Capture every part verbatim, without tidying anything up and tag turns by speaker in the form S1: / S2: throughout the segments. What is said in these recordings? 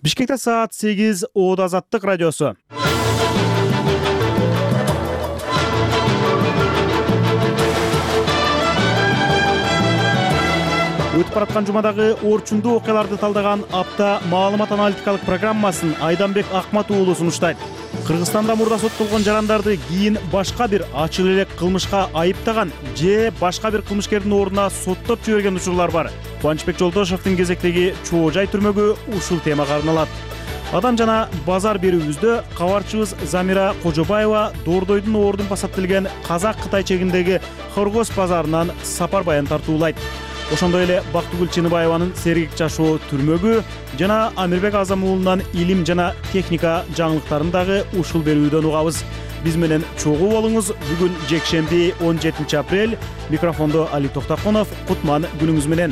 S1: Бишкекте саат сегиз, Оод Азаттык радиосу. Өтүп бараткан жумадагы орчундуу окуяларды талдаган апта маалымат аналитикалык программасын Айданбек Акмат уулу сунуштайт. Кыргызстанда мурда соттолгон жарандарды кийин башка бир ачык элек кылмышка айыптаган же башка бир кылмышкердин ордуна соттоп жиберген учурлар бар. Кубанычбек Жолтошовдун кезектеги Чоо Жай түрмөгү ушул темага арналат. Адам жана базар берүүбүздө кабарчыбыз Замира Кожобаева Дордойдун ордун басаттылген Казак-Кытай чегиндеги Хоргоз базарынан сапар баян тартуулайт. Ошондой эле Бактыгүл Чыныбаеванын Сергек жашоо түрмөгү жана Амирбек Азам уулунан илим жана техника жаңылыктарын дагы ушул берүүдөн угабыз. Биз менен чогуу болуңуз. Бүгүн жекшемби он жетинчи апрель. Микрофондо Али Токтаконов. Кутман күнүңүз менен.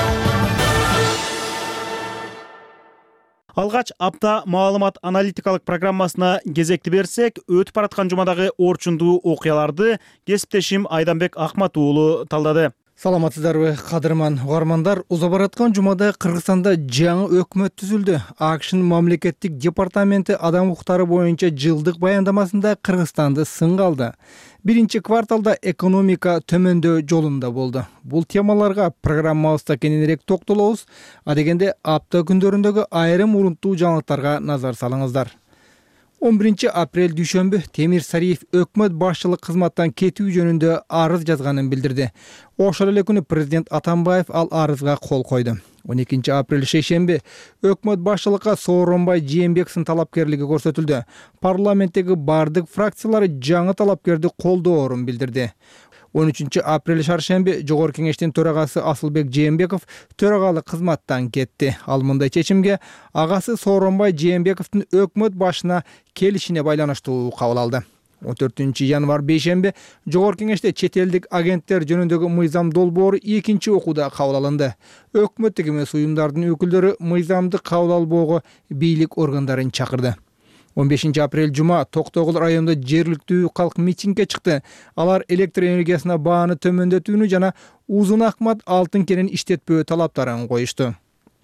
S1: Алгач апта маалымат аналитикалык программасына кезекти берсек, өтүп бараткан жумадагы орчундуу окуяларды кесиптешим Айданбек Акмат уулу талдады.
S2: Саламатсыздарбы, кадырман угармандар. Уза бараткан жумада Кыргызстанда жаңы өкмөт түзүлдү. АКШнын мамлекеттик департаменти адам укуктары боюнча жылдык баяндамасында Кыргызстанды сынга алды. Биринчи кварталда экономика төмөндөө жолунда болду. Бул темаларга программабызда кененирээк токтолобуз. А дегенде апта күндөрүндөгү айрым урунттуу жаңылыктарга назар салыңыздар. он биринчи апрель дүйшөмбү Темир Сариев өкмөт башчылык кызматтан кетүү жөнүндө арыз жазганын билдирди. Ошол эле күнү президент Атамбаев ал арызга кол койду. он экинчи апрель шейшемби өкмөт башчылыкка Сооронбай Жээнбековдун талапкерлиги көрсөтүлдү. Парламенттеги бардык фракциялар жаңы талапкерди колдоорун билдирди. он үчүнчү апрель шаршемби Жогорку кеңештин төрагасы Асылбек Жээнбеков төрагалык кызматтан кетти. Ал мындай чечимге агасы Сооронбай Жээнбековдун өкмөт башына келишине байланыштуу кабыл алды. он төртүнчү январь бейшемби Жогорку кеңеште чет элдик агенттер жөнүндөгү мыйзам долбоору экинчи окууда кабыл алынды. Өкмөттүк эмес уюмдардын өкүлдөрү мыйзамды кабыл албоого бийлик органдарын чакырды. он бешинчи апрель жума Токтогул районунда жергиликтүү калк митингге чыкты. Алар электр энергиясына бааны төмөндөтүүнү жана Узун Акмат алтын кенин иштетпөө талаптарын коюшту.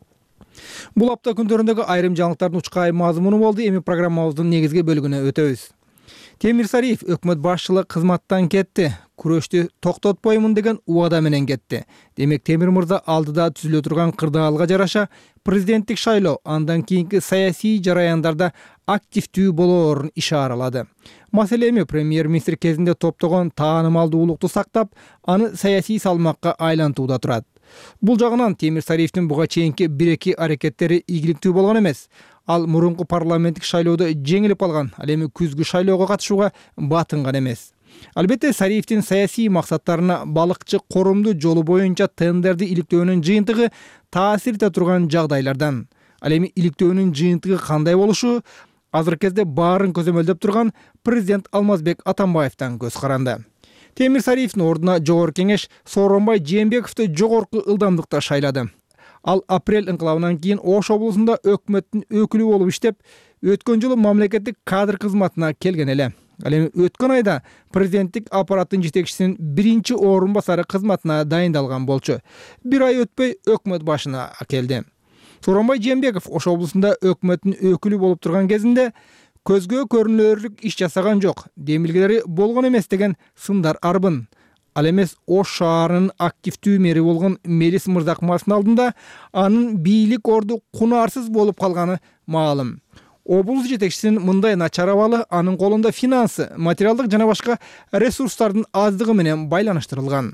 S2: Бул апта күндөрүндөгү айрым жаңылыктардын учкай мазмуну болду. Эми программабыздын негизги бөлүгүнө өтөбүз. Темир Сариев өкмөт башчылык кызматтан кетти. Күрөштү токтотпоймун деген убада менен кетти. Демек Темир мырза алдыда түзүлө турган кырдаалга жараша президенттик шайлоо андан кийинки саясий жараяндарда активдүү болоорун ишаралады. Маселе эми премьер-министр кезинде топтогон таанымалдуулукту сактап, аны саясий салмакка айлантууда турат. Бул жагынан Темир Сариевдин буга чейинки бир-эки аракеттери ийгиликтүү болгон эмес. Ал мурунку парламенттик шайлоодо жеңилип алган, ал эми күзгү шайлоого катышууга батынган эмес. Албетте Сариевдин саясий максаттарына балыкчы корумду жолу боюнча тендерди иликтөөнүн жыйынтыгы таасир эте турган жагдайлардан. Ал эми иликтөөнүн жыйынтыгы кандай болушу азыркы кезде баарын көзөмөлдөп турган президент Алмазбек Атамбаевден көз каранды. Темир Сариевдин ордуна Жогорку кеңеш Сооронбай Жээнбековду жогорку ылдамдыкта шайлады. Ал апрель инкылабынан кийин Ош облусунда өкмөттүн өкүлү болуп иштеп, өткөн жылы мамлекеттик кадр кызматына келген эле. Ал эми өткөн айда президенттик аппараттын жетекчисинин биринчи орун басары кызматына дайындалган болчу. Бир ай өтпөй өкмөт башына келди. Сооронбай Жээнбеков Ош облусунда өкмөттүн өкүлү болуп турган кезинде көзгө көрүнөрлүк иш жасаган жок, демилгелери болгон эмес деген сындар арбын. Ал эмес Ош шаарынын активдүү мэри болгон Мелис Мырзакмановдун алдында анын бийлик орду кунарсыз болуп калганы маалым. Облус жетекчисинин мындай начар абалы анын колунда финансы, материалдык жана башка ресурстардын аздыгы менен байланыштырылган.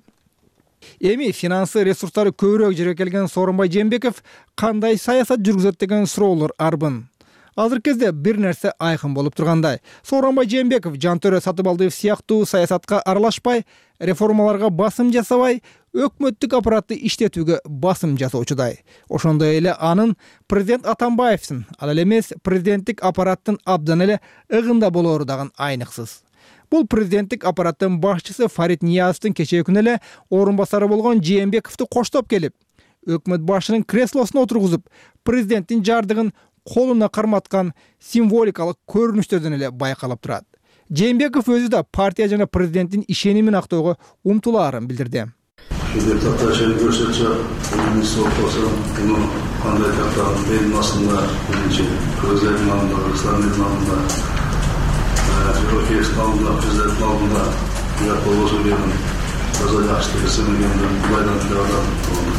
S2: Эми финансы ресурстары көбүрөөк жерге келген Сооронбай Жээнбеков кандай саясат жүргүзөт деген суроолор арбын. Азыркы кезде бир нерсе айкын болуп тургандай. Сооронбай Жээнбеков Жантөрө Сатыбалдиев сыяктуу саясатка аралашпай, реформаларга басым жасабай, өкмөттүк аппаратты иштетүүгө басым жасоочудай. Ошондой эле анын президент Атамбаевдин, ал эле эмес президенттик аппараттын абдан эле ыгында болоору дагы айныксыз. Бул президенттик аппараттын башчысы Фарид Ниязовдун кечээ күнү эле орун басары болгон Жээнбековду коштоп келип, өкмөт башчынын креслосуна отургузуп, президенттин жардыгын колуна карматкан символикалык көрүнүштөрдөн эле байкалып турат. Жээнбеков өзү да партия жана президенттин ишенимин актоого умтулаарын билдирди.
S3: Kандай kaptan benim aslında birinci Kırgızların alında, Kırgızistan'ın alında, Türkiye'nin alında, Prezident'in alında bir kolu söyleyelim. Kazan yaşlı kesimliğinden bulaydan filadan oldu.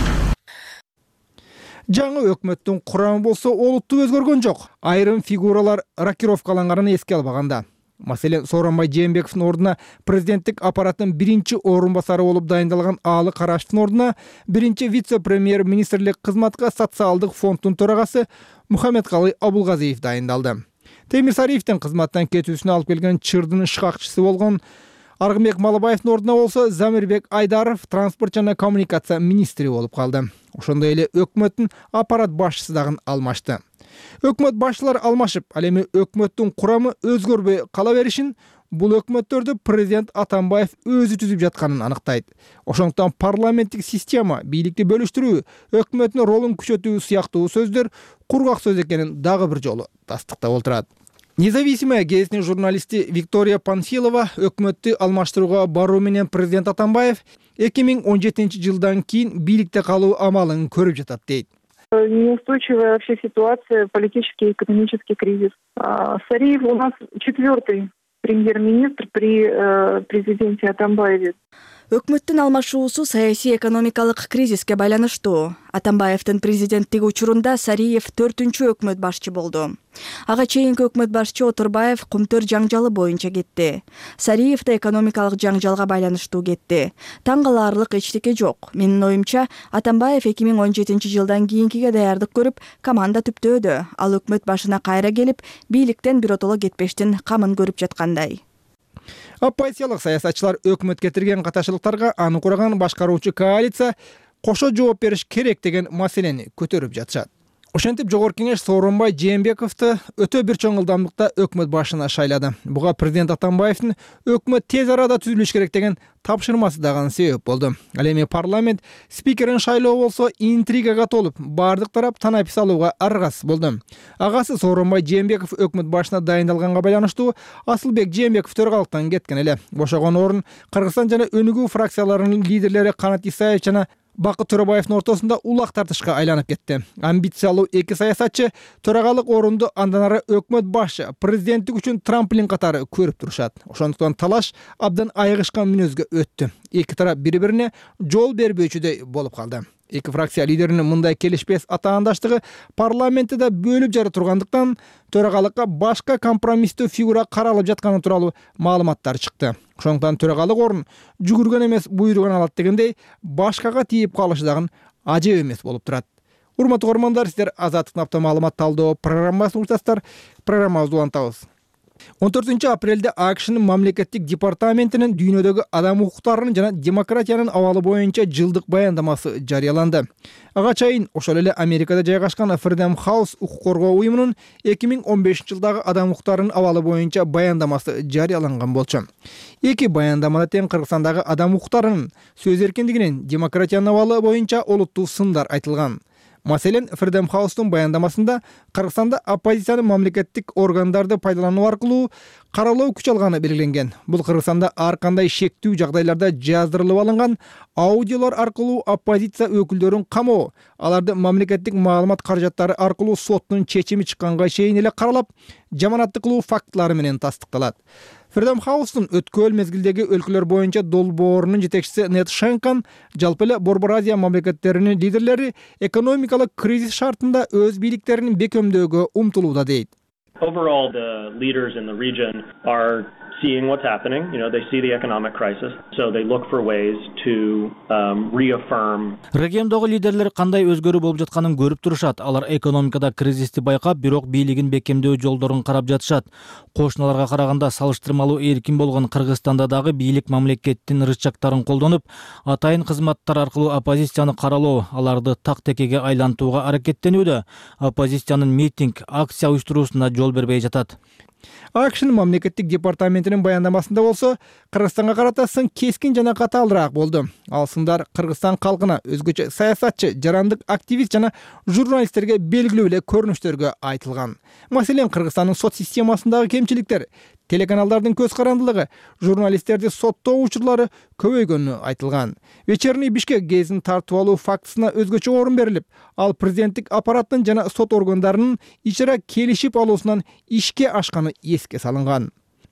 S2: Жаңы өкмөттүн курамы болсо олуттуу өзгөргөн жок. Айрым фигуралар рокировкалангарын эске албаганда. Маселен, Сооронбай Жээнбековдун ордуна президенттик аппараттын биринчи орун басары болуп дайындалган Аалы Карашевдин ордуна биринчи вице-премьер-министрлик кызматка социалдык фонддун төрагасы Мухаммедкалый Абулгазиев дайындалды. Темир Сариевдин кызматтан кетүүсүнө алып келген чырдын шкакчысы болгон Аргынбек Малыбаевдин ордуна болсо Замирбек Айдаров транспорт жана коммуникация министри болуп калды. Ошондой эле өкмөттүн аппарат башчысы дагы алмашты. Өкмөт башчылар алмашып, ал эми өкмөттүн курамы өзгөрбөй кала беришин бул өкмөттөрдү президент Атамбаев өзү түзүп жатканын аныктайт. Ошондуктан парламенттик система, бийликти бөлүштүрүү, өкмөттүн ролун күчөтүү сыяктуу сөздөр кургак сөз экенин дагы бир жолу тастыктап отурат. Независимая гезитинин журналисти Виктория Панфилова өкмөттү алмаштырууга баруу менен президент Атамбаев эки миң он жетинчи жылдан кийин бийликте калуу амалын көрүп жатат дейт.
S4: Неустойчивая вообще ситуация, политический и экономический кризис. Сариев у нас четвертый премьер-министр при президенте Атамбаеве.
S5: Өкмөттүн алмашуусу саясий экономикалык кризиске байланыштуу. Атамбаевдин президенттиги учурунда Сариев төртүнчү өкмөт башчы болду. Ага чейинки өкмөт башчы Отурбаев Кумтөр жаңжалы боюнча кетти. Сариев да экономикалык жаңжалга байланыштуу кетти. Таң калаарлык эчтеке жок. Менин оюмча, Атамбаев эки миң он жетинчи жылдан кийинкиге даярдык көрүп, команда түптөөдө. Ал өкмөт башына кайра келип, бийликтен биротоло кетпештин камын көрүп жаткандай.
S2: Оппозициялык саясатчылар өкмөт кетирген каташылыктарга аны кураган башкаруучу коалиция кошо жооп бериш керек деген маселени көтөрүп жатышат. Ошентип Жогорку Кеңеш Сооронбай Жээнбековду өтө бир чоң ылдамдыкта өкмөт башына шайлады. Буга президент Атамбаевдин өкмөт тез арада түзүлүш керек деген тапшырмасы дагы себеп болду. Ал эми парламент спикерин шайлоо болсо интригага толуп, бардык тарап танапис алууга аргасыз болду. Агасы Сооронбай Жээнбеков өкмөт башына дайындалганга байланыштуу Асылбек Жээнбеков төргалыктан кеткен эле. Бошогон орун Кыргызстан жана Өнүгүү фракцияларынын лидерлери Канат Исаев жана Бакыт Төрөбаевдин ортосунда улак тартышка айланып кетти. Амбициялуу эки саясатчы төрагалык орунду андан ары өкмөт башчы, президенттик үчүн трамплин катары көрүп турушат. Ошондуктан талаш абдан айыгышкан мүнөзгө өттү. Эки тарап бири-бирине жол бербөөчүдөй болуп калды. Эки фракция лидеринин мындай келишпес атаандаштыгы парламентте да бөлүп жара тургандыктан төрагалыкка башка компромисстүү фигура каралып жатканы тууралуу маалыматтар чыкты. Ошондуктан төрагалык орун жүгүргөн эмес буйруган алат дегендей башкага тийип калышы дагы ажеп эмес болуп турат. Урматтуу көрөрмандар, сиздер Азаттык апта маалымат талдоо программасын уктасыздар. Программабызды улантабыз. он төртүнчү апрелде АКШнын мамлекеттик департаментинин дүйнөдөгү адам укуктарынын жана демократиянын абалы боюнча жылдык баяндамасы жарыяланды. Ага чейин ошол эле Америкада жайгашкан Freedom House укук коргоо уюмунун эки миң он бешинчи жылдагы адам укуктарынын абалы боюнча баяндамасы жарыяланган болчу. Эки баяндамада тең Кыргызстандагы адам укуктарынын, сөз эркиндигинин, демократиянын абалы боюнча олуттуу сындар айтылган. Маселен, Freedom House'тун баяндамасында Кыргызстанда оппозициянын мамлекеттик органдарды пайдалануу аркылуу каралоо күч алганы белгиленген. Бул Кыргызстанда ар кандай шектүү жагдайларда жаздырылып алынган аудиолор аркылуу оппозиция өкүлдөрүн камоо, аларды мамлекеттик маалымат каражаттары аркылуу соттун чечими чыкканга чейин эле каралап, жаманатты кылуу фактылары менен тастыкталат. Freedom House'тун өткөл мезгилдеги өлкөлөр боюнча долбоорунун жетекчиси Нед Шенкан жалпы эле Борбор Азия мамлекеттеринин лидерлери экономикалык кризис шартында өз бийликтерин бекемдөөгө умтулууда дейт.
S6: Overall, the leaders in the region are seeing what's happening. You know, they see the economic crisis, so they look for ways to um, reaffirm.
S7: Региондогу лидерлер кандай өзгөрүү болуп жатканын көрүп турушат. Алар экономикада кризисти байкап, бирок бийлигин бекемдөө жолдорун карап жатышат. Кошуналарга караганда салыштырмалуу эркин болгон Кыргызстанда дагы бийлик мамлекеттин рычагтарын колдонуп, атайын кызматтар аркылуу оппозицияны каралоо, аларды так-текеге айлантууга аракеттенүүдө. Оппозициянын митинг, акция уюштуруусуна жол бербей жатат.
S2: АКШнын мамлекеттик департаментинин баяндамасында болсо, Кыргызстанга карата сын кескин жана катаалыраак болду. Ал сындар Кыргызстан калкына, өзгөчө саясатчы, жарандык активист жана журналисттерге белгилүү эле көрүнүштөргө айтылган. Маселен, Кыргызстандын сот системасындагы кемчиликтер, телеканалдардын көз карандылыгы, журналисттерди соттоо учурлары көбөйгөнү айтылган. Вечерний Бишкек гезин тартып алуу фактысына өзгөчө орун берилип, ал президенттик аппараттын жана сот органдарынын ичара келишип алуусунан ишке ашканы эске салынган.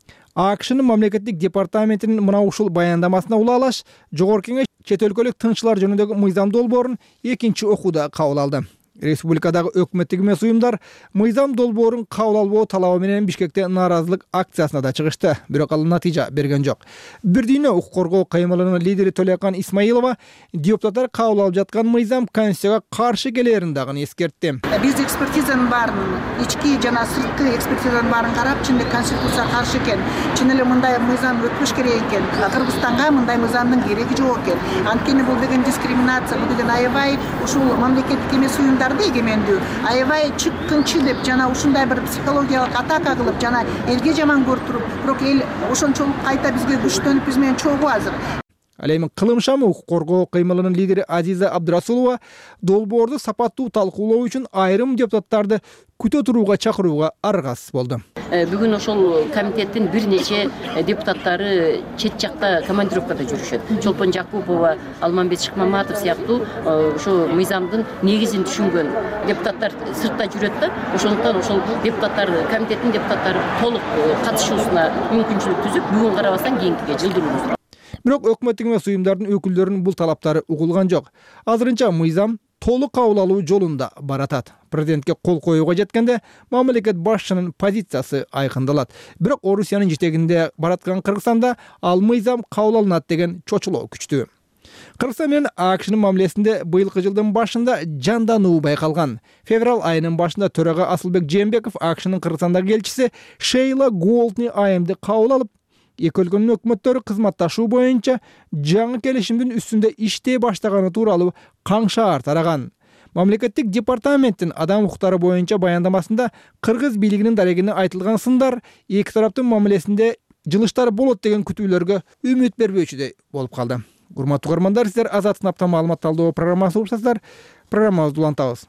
S2: АКШнын мамлекеттик департаментинин мына ушул баяндамасына улаалаш, Жогорку Кеңеш чет өлкөлүк тынччылар жөнүндөгү мыйзам долбоорун экинчи окууда кабыл алды. Республикадагы өкмөттүк эмес уюмдар мыйзам долбоорун кабыл албоо талабы менен Бишкекте нааразылык акциясына да чыгышты, бирок ал натыйжа берген жок. Бир дүйнө укук коргоо кыймылынын лидери Толякан Исмаилова депутаттар кабыл алып жаткан мыйзам конституцияга каршы келерин дагы эскертти.
S8: Биз экспертизанын баарын, ички жана сырткы экспертизанын баарын карап, чынында конституцияга каршы экен, чын эле мындай мыйзам өтпөш керек экен. Кыргызстанга мындай мыйзамдын кереги жок экен. Анткени бул деген дискриминация, бул деген аябай ушул мамлекеттик эмес уюмдар эгемендүү, аябай чыккынчы деп жана ушундай бир психологиялык атака кылып жана элге жаман көрүп, бирок эл ошончолук кайта бизге күчтөнүп биз менен чогуу азыр.
S2: Ал эми кылымшам укук коргоо кыймылынын лидери Азиза Абдрасулова долбоорду сапаттуу талкуулоо үчүн айрым депутаттарды күтө турууга чакырууга аргасыз болду.
S9: Бүгүн ошол комитеттин бир нече депутаттары чет жакта командировкада жүрүшөт. Чолпон Жакупова, Алмамбет Шыкмаматов сыяктуу ошо мыйзамдын негизин түшүнгөн депутаттар сыртта жүрөт да, ошондуктан ошол депутаттар комитеттин депутаттары толук катышуусуна мүмкүнчүлүк түзүп, бүгүн карабастан кийинкиге жылдыруубуз.
S2: Бирок өкмөттүк эмес уюмдардын өкүлдөрүнүн бул талаптары угулган жок. Азырынча мыйзам толук кабыл алуу жолунда баратат. Президентке кол коюуга жеткенде мамлекет башчынын позициясы айкындалат. Бирок Орусиянын жетегинде бараткан Кыргызстанда ал мыйзам кабыл алынат деген чочулоо күчтүү. Кыргызстан менен АКШнын мамилесинде быйылкы жылдын башында жандануу байкалган. Февраль айынын башында төрага Асылбек Жээнбеков АКШнын Кыргызстандагы элчиси Шейла Голдни айымды кабыл алып, эки өлкөнүн өкмөттөрү кызматташуу боюнча жаңы келишимдин үстүндө иштей баштаганы тууралуу каңшаар тараган. Мамлекеттик департаменттин адам укуктары боюнча баяндамасында кыргыз бийлигинин дарегине айтылган сындар эки тараптын мамилесинде жылыштар болот деген күтүүлөргө үмүт бербөөчүдөй болуп калды. Урматтуу көрөрмандар, сиздер Азат сынаптан маалымат талдоо программасын угушасыздар. Программабызды улантабыз.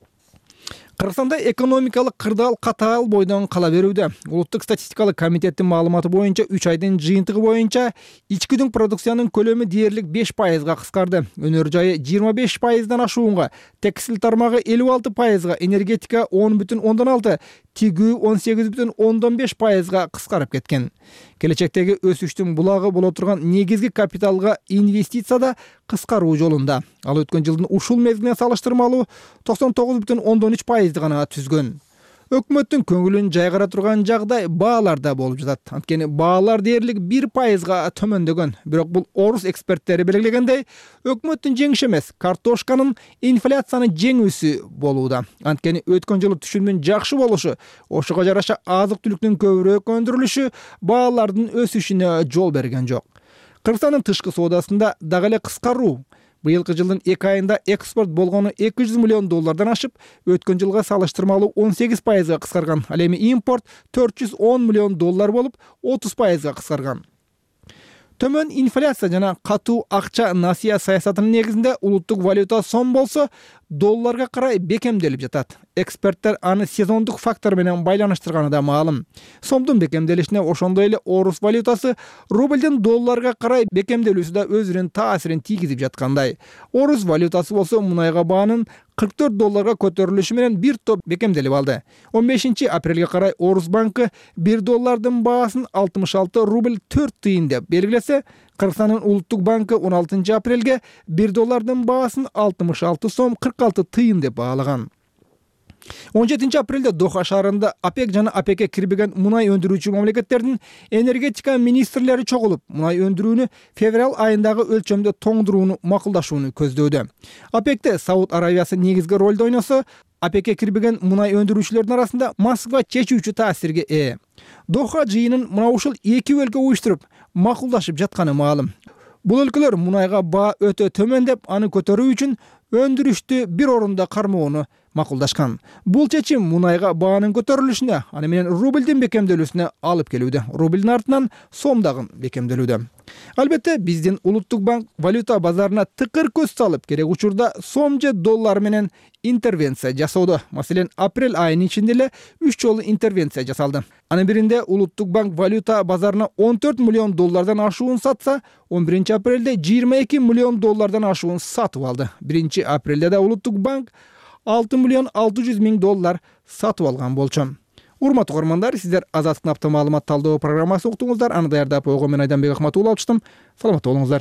S2: Кыргызстанда экономикалык кырдаал катаал бойдон кала берүүдө. Улуттук статистикалык комитеттин маалыматы боюнча үч айдын жыйынтыгы боюнча ички дүң продукциянын көлөмү дээрлик беш пайызга кыскарды. Өнөр жайы жыйырма беш пайыздан ашуунга, текстиль тармагы элүү алты пайызга, энергетика он бүтүн ондон алты, тигүү он сегиз бүтүн ондон беш пайызга кыскарып кеткен. Келечектеги өсүштүн булагы боло турган негизги капиталга инвестиция да кыскаруу жолунда. Ал өткөн жылдын ушул мезгилине салыштырмалуу токсон тогуз бүтүн ондон үч пайызды гана түзгөн. Өкмөттүн көңүлүн жайгара турган жагдай бааларда болуп жатат. Анткени баалар дээрлик бир пайызга төмөндөгөн. Бирок бул орус эксперттери белгилегендей, өкмөттүн жеңиши эмес, картошканын инфляцияны жеңүүсү болууда. Анткени өткөн жылы түшүмдүн жакшы болушу, ошого жараша азык-түлүктүн көбүрөөк өндүрүлүшү баалардын өсүшүнө жол берген жок. Кыргызстандын тышкы соодасында дагы эле кыскаруу. Быйылкы жылдын эки айында экспорт болгону эки жүз миллион доллардан ашып, өткөн жылга салыштырмалуу он сегиз пайызга кыскарган. Ал эми импорт төрт жүз он миллион доллар болуп, отуз пайызга кыскарган. Төмөн инфляция жана катуу акча насыя саясатынын негизинде улуттук валюта сом болсо, долларга карай бекемделип жатат. Эксперттер аны сезондук фактор менен байланыштырганы да маалым. Сомдун бекемделишине ошондой эле орус валютасы рубльдин долларга карай бекемделүүсү да өзүнүн таасирин тийгизип жаткандай. Орус валютасы болсо мунайга баанын кырк төрт долларга көтөрүлүшү менен бир топ бекемделип алды. он бешинчи апрелге карай Орус банкы бир доллардын баасын алтымыш алты рубль төрт тыйын деп белгилесе, Кыргызстандын улуттук банкы он алтынчы апрелге бир доллардын баасын алтымыш алты сом кырк алты тыйын деп баалаган. он жетинчи апрелде Доха шаарында ОПЕК жана ОПЕКке кирбеген мунай өндүрүүчү мамлекеттердин энергетика министрлери чогулуп, мунай өндүрүүнү февраль айындагы өлчөмдө тоңдурууну макулдашууну көздөөдө. ОПЕКте Сауд Аравиясы негизги ролду ойносо, ОПЕКке кирбеген мунай өндүрүүчүлөрдүн арасында Москва чечүүчү таасирге ээ. Доха жыйынын мына ушул эки өлкө уюштуруп, макулдашып жатканы маалым. Бул өлкөлөр мунайга баа өтө төмөн деп аны көтөрүү үчүн өндүрүштү бир орунда кармоону макулдашкан. Бул чечим мунайга баанын көтөрүлүшүнө, аны менен рублдин бекемделүүсүнө алып келүүдө. Рублдин артынан сом дагы бекемделүүдө. Албетте, биздин улуттук банк валюта базарына тыкыр көз салып, керек учурда сом же доллар менен интервенция жасоодо. Маселен, апрель айынын ичинде эле үч жолу интервенция жасалды. Анын биринде улуттук банк валюта базарына он төрт миллион доллардан ашуун сатса, он биринчи апрелде жыйырма эки миллион доллардан ашуун сатып алды. биринчи апрелде да улуттук банк алты миллион алты жүз миң доллар сатып алган болчу. Урматтуу көрөрмандар, сиздер Азаттык апта маалымат талдоо программасы уктуңуздар. Аны даярдап ойгон мен Айданбек Акматуулу алыштым. Саламатта болуңуздар.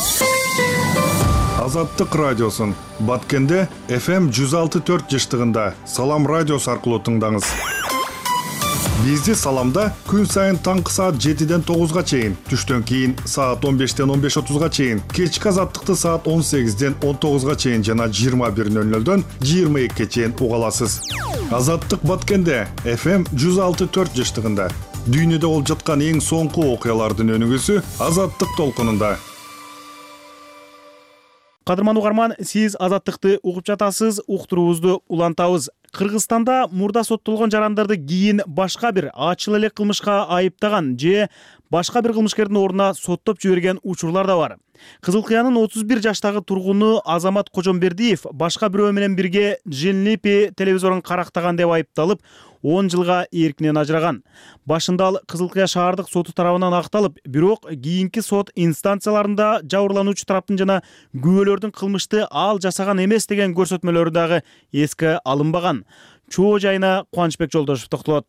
S10: Азаттык радиосун Баткенде эф эм жүз алты төрт жыштыгында Салам радиосу аркылуу тыңдаңыз. Бизди Саламда күн сайын таңкы саат жетиден тогузга чейин, түштөн кийин саат он бештен он беш отузга чейин, кечки Азаттыкты саат он сегизден он тогузга чейин жана жыйырма бир нөл нөлдөн жыйырма экиге чейин уга аласыз. Азаттык Баткенде эф эм жүз алты төрт жыштыгында дүйнөдө болуп жаткан эң соңку окуялардын өнүгүүсү Азаттык толкунунда.
S1: Кадырман угарман, сиз Азаттыкты угуп жатасыз, уктуруубузду улантабыз. Кыргызстанда мурда соттолгон жарандарды кийин башка бир ачыл эле кылмышка айыптаган же башка бир кылмышкердин ордуна соттоп жиберген учурлар да бар. Кызыл Кыянын отуз бир жаштагы тургуну Азамат Кожомбердиев башка бирөө менен бирге Женлипи телевизорун карактаган деп айыпталып, он жылга эркинен ажыраган. Башында ал Кызыл Кыя шаардык соту тарабынан акталып, бирок кийинки сот инстанцияларында жабырлануучу тараптын жана күбөлөрдүн кылмышты ал жасаган эмес деген көрсөтмөлөрү дагы эске алынбаган. Чоо жайына Кубанычбек Жолдошев токтолот.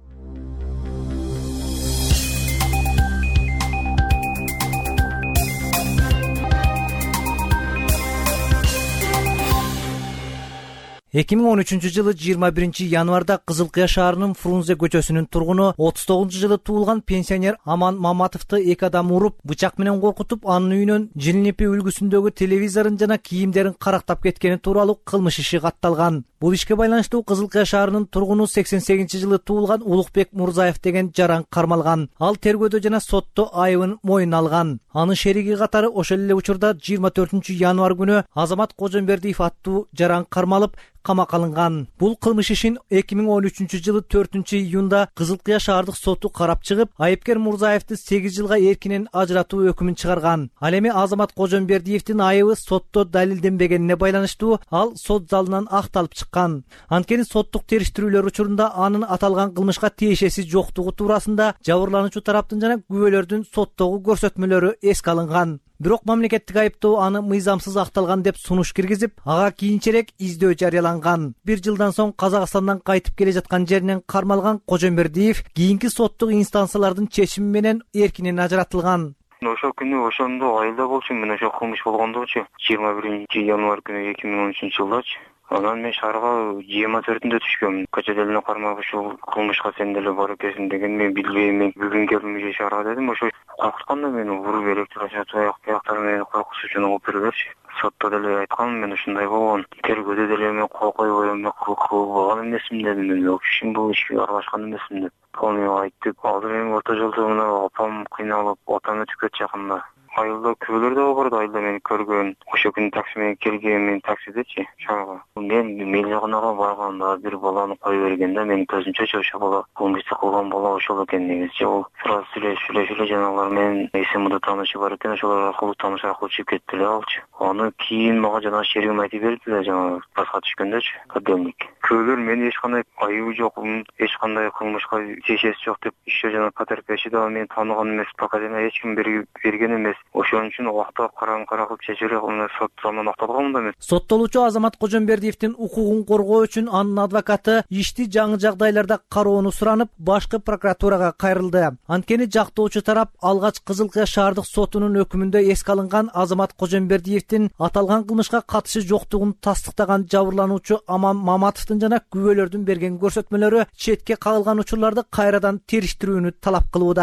S11: эки миң он үчүнчү жылы жыйырма биринчи январда Кызыл Кыя шаарынын Фрунзе көчөсүнүн тургуну отуз тогузунчу жылы туулган пенсионер Аман Маматовду эки адам уруп, бычак менен коркутуп, анын үйүнөн Женлипи үлгүсүндөгү телевизорун жана кийимдерин карактап кеткени тууралуу кылмыш иши катталган. Бул ишке байланыштуу Кызыл Кыя шаарынын тургуну сексен сегизинчи жылы туулган Улукбек Мурзаев деген жаран кармалган. Ал тергөөдө жана сотто айыбын мойнуна алган. Анын шериги катары ошол эле учурда жыйырма төртүнчү январ күнү Азамат Кожомбердиев аттуу жаран кармалып, камакка алынган. Бул кылмыш ишин эки миң он үчүнчү жылы төртүнчү июнда Кызыл Кыя шаардык соту карап чыгып, айыпкер Мурзаевди сегиз жылга эркинен ажыратуу өкүмүн чыгарган. Ал эми Азамат Кожомбердиевдин айыбы сотто далилденбегенине байланыштуу ал сот залынан акталып чыккан. Анткени соттук териштирүүлөр учурунда анын аталган кылмышка тиешеси жоктугу туурасында жабырлануучу тараптын жана күбөлөрдүн соттогу көрсөтмөлөрү эске алынган. Бирок мамлекеттик айыптоо аны мыйзамсыз акталган деп сунуш киргизип, ага кийинчерээк издөө жарыяланган. Бир жылдан соң Казакстандан кайтып келе жаткан жеринен кармалган Кожомбердиев кийинки соттук инстанциялардын чечими менен эркинен ажыратылган.
S12: Ошол күнү ошондо айылда болчу, мен ошо кылмыш болгондочу жыйырма биринчи январь күнү эки миң он үчүнчү жылдачы. Анан мен шаарга жыйырма төртүндө түшкөм. Көчөдөлүнө кармап ушул кылмышка сен деле бар экенсиң деген мен билбейм. Мен бүгүн келдим же шаарга дедим. Ошо коркутканда мени уруп электр аяктары менен коркутуш үчүн уруп бербеши. Сотто деле айткам, мен ушундай болгон. Тергөөдө деле мен койбой эме кылган эмесмин дедим. Мен вообще бул ишке аралашкан эмесмин деп. Кону айттык. Алдыр эми орто жолдо мына апам кыйналып, атам өтүп кетти жакында. Айылда күбөлөр да бар, айылда мени көргөн. Ошо күнү такси менен келген, мен таксидечи шаарга. Мен мелжагынага барганда бир баланы кое берген да, менин көзүмчө ошо бала кылмышты кылган бала ошол экен негизи. Ол сразу сүйлөшүп эле жанагылар менен эсемде таанышы бар экен, ошолор аркылуу тааныш аркылуу чыгып кетти эле алчы. Аны кийин мага жана шеригим айтып берди эле, жана баска түшкөндөчү, кадемник. Күбөлөр мени эч кандай айыбы жок, эч кандай кылмышка тиешеси жок деп, иши жана потерпевши да мени тааныган эмес, показания эч ким берген эмес. Ошон үчүн убакта караң каракып чечире кылып сот залынан акталган да мен.
S11: Соттолуучу Азамат Кожомбердиевдин укугун коргоо үчүн анын адвокаты ишти жаңы жагдайларда кароону суранып, башкы прокуратурага кайрылды. Анткени жактоочу тарап алгач Кызыл Кыя шаардык сотунун өкүмүндө эске алынган Азамат Кожомбердиевдин аталган кылмышка катышы жоктугун тастыктаган жабырлануучу Аман Маматовдун жана күбөлөрдүн берген көрсөтмөлөрү четке кагылган учурларды кайрадан териштирүүнү талап кылууда.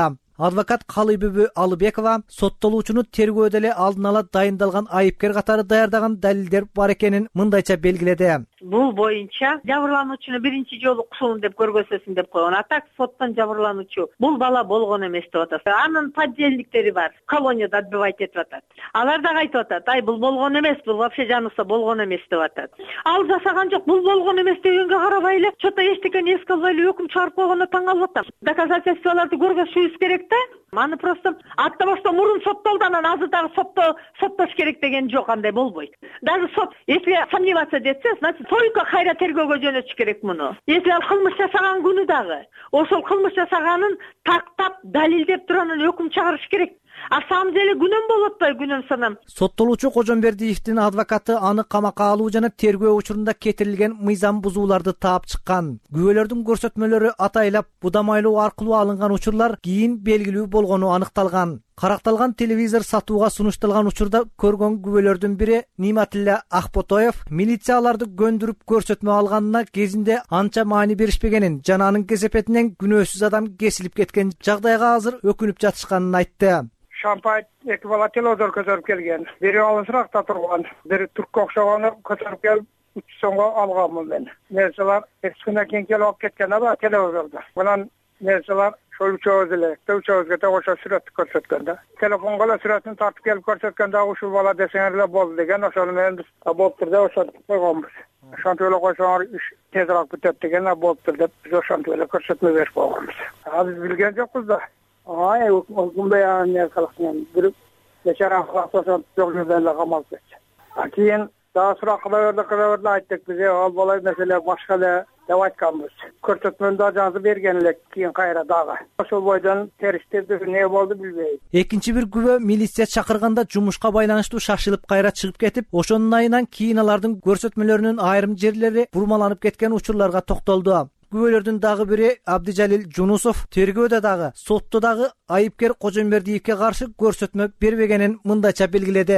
S11: Адвокат Калыбүбү Алыбекова соттолуучуну тергөөдө эле алдын ала дайындалган айыпкер катары даярдаган далилдер бар экенин мындайча белгиледи.
S13: Бул боюнча жабырлануучуну биринчи жолу кушуун деп көргөзсөсүн деп койгон. А так соттон жабырлануучу бул бала болгон эмес деп атат. Анын подельниктери бар. Колонияда отбывать этип атат. Алар да айтып атат, ай бул болгон эмес, бул вообще жаныкса болгон эмес деп атат. Ал жасаган жок, бул болгон эмес дегенге карабай эле чото эчтекени эске албай эле өкүм чыгарып койгонуна таң калып атам. Доказательстволорду көргөзүшүбүз керек да. Аны просто атта башта мурун соттолду, анан азыр дагы сотто соттош керек деген жок, андай болбойт. Даже сот если сомневаться десе, значит только кайра тергөөгө жөнөтүш керек муну. Если ал кылмыш жасаган күнү дагы ошол кылмыш жасаганын тактап, далилдеп туруп анан өкүм чыгарыш керек. А самом деле күнөм болуп атпайбы, күнөм санам.
S11: Соттолуучу Кожомбердиевдин адвокаты аны камакка алуу жана тергөө учурунда кетирилген мыйзам бузууларды таап чыккан. Күбөлөрдүн көрсөтмөлөрү атайлап будамайлоо аркылуу алынган учурлар кийин белгилүү болгону аныкталган. Каракталган телевизор сатууга сунушталган учурда көргөн күбөлөрдүн бири Ниматилла Акботоев милицияларды көндүрүп көрсөтмө алганына кезинде анча маани беришпегенин жана анын кесепетинен күнөөсүз адам кесилип кеткен жагдайга азыр өкүнүп жатышканын айтты.
S14: Шампай эки бала телевизор көтөрүп келген. Бири алысыракта турган, бири түрккө окшогону көтөрүп келип үч сомго алганмын мен. Нерселер эч күнөн кийин келип алып кеткен ага телевизорду. Анан нерселер ошол үчөөбүз эле, үчөөбүзгө да ошо сүрөттү көрсөткөн да. Телефонго эле сүрөтүн тартып келип көрсөткөн да ушул бала десеңер эле болду деген, ошону менен биз болуптур деп ошентип койгонбуз. Ошентип эле койсоңор иш тезирээк бүтөт деген болуптур деп биз ошентип эле көрсөтмө берип койгонбуз. А биз билген жокпуз да. Ай, укумдай аны кылыксың. Бир бечара кылыксан жок жерден эле камалып кетти. А кийин дагы сурак кыла берди, кыла берди, айттык биз ал бала маселе башка эле деп айтканбыз. Көрсөтмөнү да жазып берген элек кийин кайра дагы. Ошол бойдон териштирди, эмне болду билбейм.
S11: Экинчи бир күбө милиция чакырганда жумушка байланыштуу шашылып кайра чыгып кетип, ошонун айынан кийин алардын көрсөтмөлөрүнүн айрым жерлери бурмаланып кеткен учурларга токтолду. Күбөлөрдүн дагы бири Абдижалил Жунусов тергөөдө дагы, сотто дагы айыпкер Кожомбердиевке каршы көрсөтмө бербегенин мындайча белгиледи.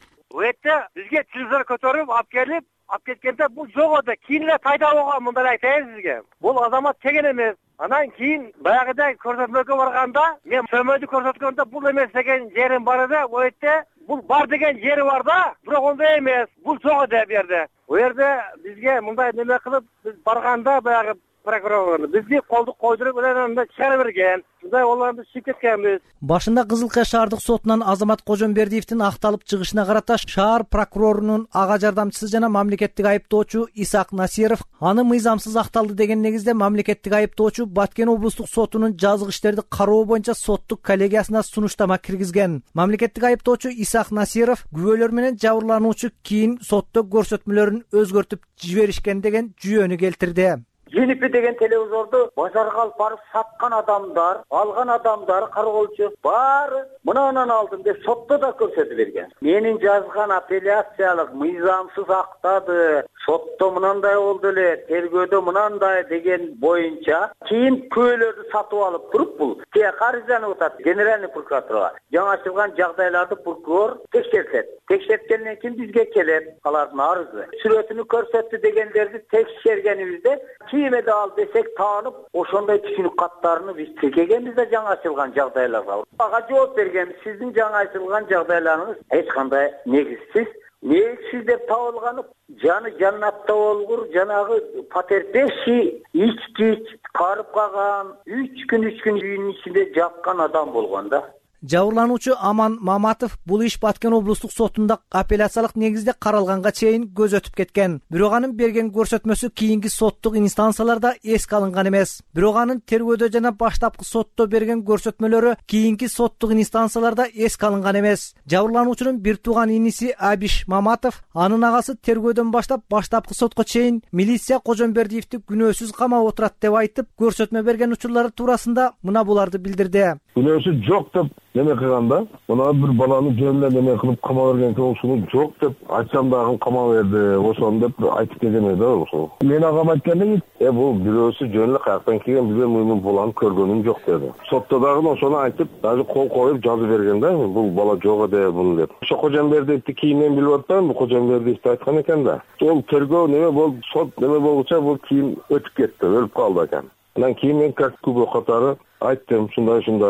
S15: Өтө бизге телевизор көтөрүп алып келип, алып кеткенде бул жок эди. Кийин эле пайда болгон, мындай айтайын сизге. Бул азамат деген эмес. Анан кийин баягыдай көрсөтмөгө барганда, мен сөмөдү көрсөткөндө бул эмес деген жерим бар эди. Өтө бул бар деген жери бар да, бирок ондай эмес. Бул жок эди бу жерде. Бу жерде бизге мындай неме кылып, биз барганда баягы прокурор бизди колду койдуруп анан чыгара берген. Мындай оларды чыгып кеткенбиз.
S11: Башында Кызыл Кая шаардык сотунан Азамат Кожомбердиевдин акталып чыгышына карата шаар прокурорунун ага жардамчысы жана мамлекеттик айыптоочу Исак Насиров аны мыйзамсыз акталды деген негизде мамлекеттик айыптоочу Баткен облустук сотунун жазык иштерди кароо боюнча соттук коллегиясына сунуштама киргизген. Мамлекеттик айыптоочу Исак Насиров күбөлөр менен жабырлануучу кийин сотто көрсөтмөлөрүн өзгөртүп жиберишкен деген жүйөнү келтирди.
S16: Женипи деген телевизорду базарга алып барып саткан адамдар, алган адамдар, кароолчу баары мынанан алдым деп сотто да көрсөтүп берген. Менин жазган апелляциялык мыйзамсыз актады, сотто мынандай болду эле, тергөөдө мынандай деген боюнча кийин күбөлөрдү сатып алып туруп бул те карызданып атат генеральный прокуратурага. Жаңы ачылган жагдайларды прокурор текшертет. Текшерткенден кийин бизге келет алардын арызы. Сүрөтүнү көрсөттү дегендерди текшергенибизде кийиме да ал десек таанып, ошондой түшүнүк каттарыны биз тиркегенбиз да жаңы ачылган жагдайларга. Ага жооп бергенбиз. Сиздин жаңы ачылган жагдайларыңыз эч кандай негизсиз, негизсиз деп табылганы жаны жаннатта болгур, жанагы потерпевший ичкич, карып калган, үч күн үч күн үйүнүн ичинде жапкан адам болгон да.
S11: Жабырлануучу Аман Маматов бул иш Баткен облустук сотунда апелляциялык негизде каралганга чейин көз өтүп кеткен. Бирок анын берген көрсөтмөсү кийинки соттук инстанцияларда эске алынган эмес. Бирок анын тергөөдө жана баштапкы сотто берген көрсөтмөлөрү кийинки соттук инстанцияларда эске алынган эмес. Жабырлануучунун бир тууган иниси Абиш Маматов анын агасы тергөөдөн баштап баштапкы сотко чейин милиция Кожомбердиевди күнөөсүз камап отурат деп айтып, көрсөтмө берген учурлары туурасында мына буларды билдирди.
S17: Күнөөсү жок деп неме кылганда, мына бир баланы жөнүнө неме кылып кама берген ошону жок деп айтсам дагы кама берди, ошону деп айтып кетеме да ошо. Мен агам айтканда, э бул бирөөсү жөн эле каяктан келген, биз муну баланы көргөнүм жок деди. Сотто дагы ошону айтып, даже кол коюп жазып берген да, бул бала жок эди муну деп. Ошо Кожомбердиевди кийинен билип атпайм, Кожомбердиевди айткан экен да. Ол тергөө неме болуп, сот неме болгуча бул кийин өтүп кетти, өлүп калды экен. Анан кийин мен как күбө катары айттым, шундай-шундай.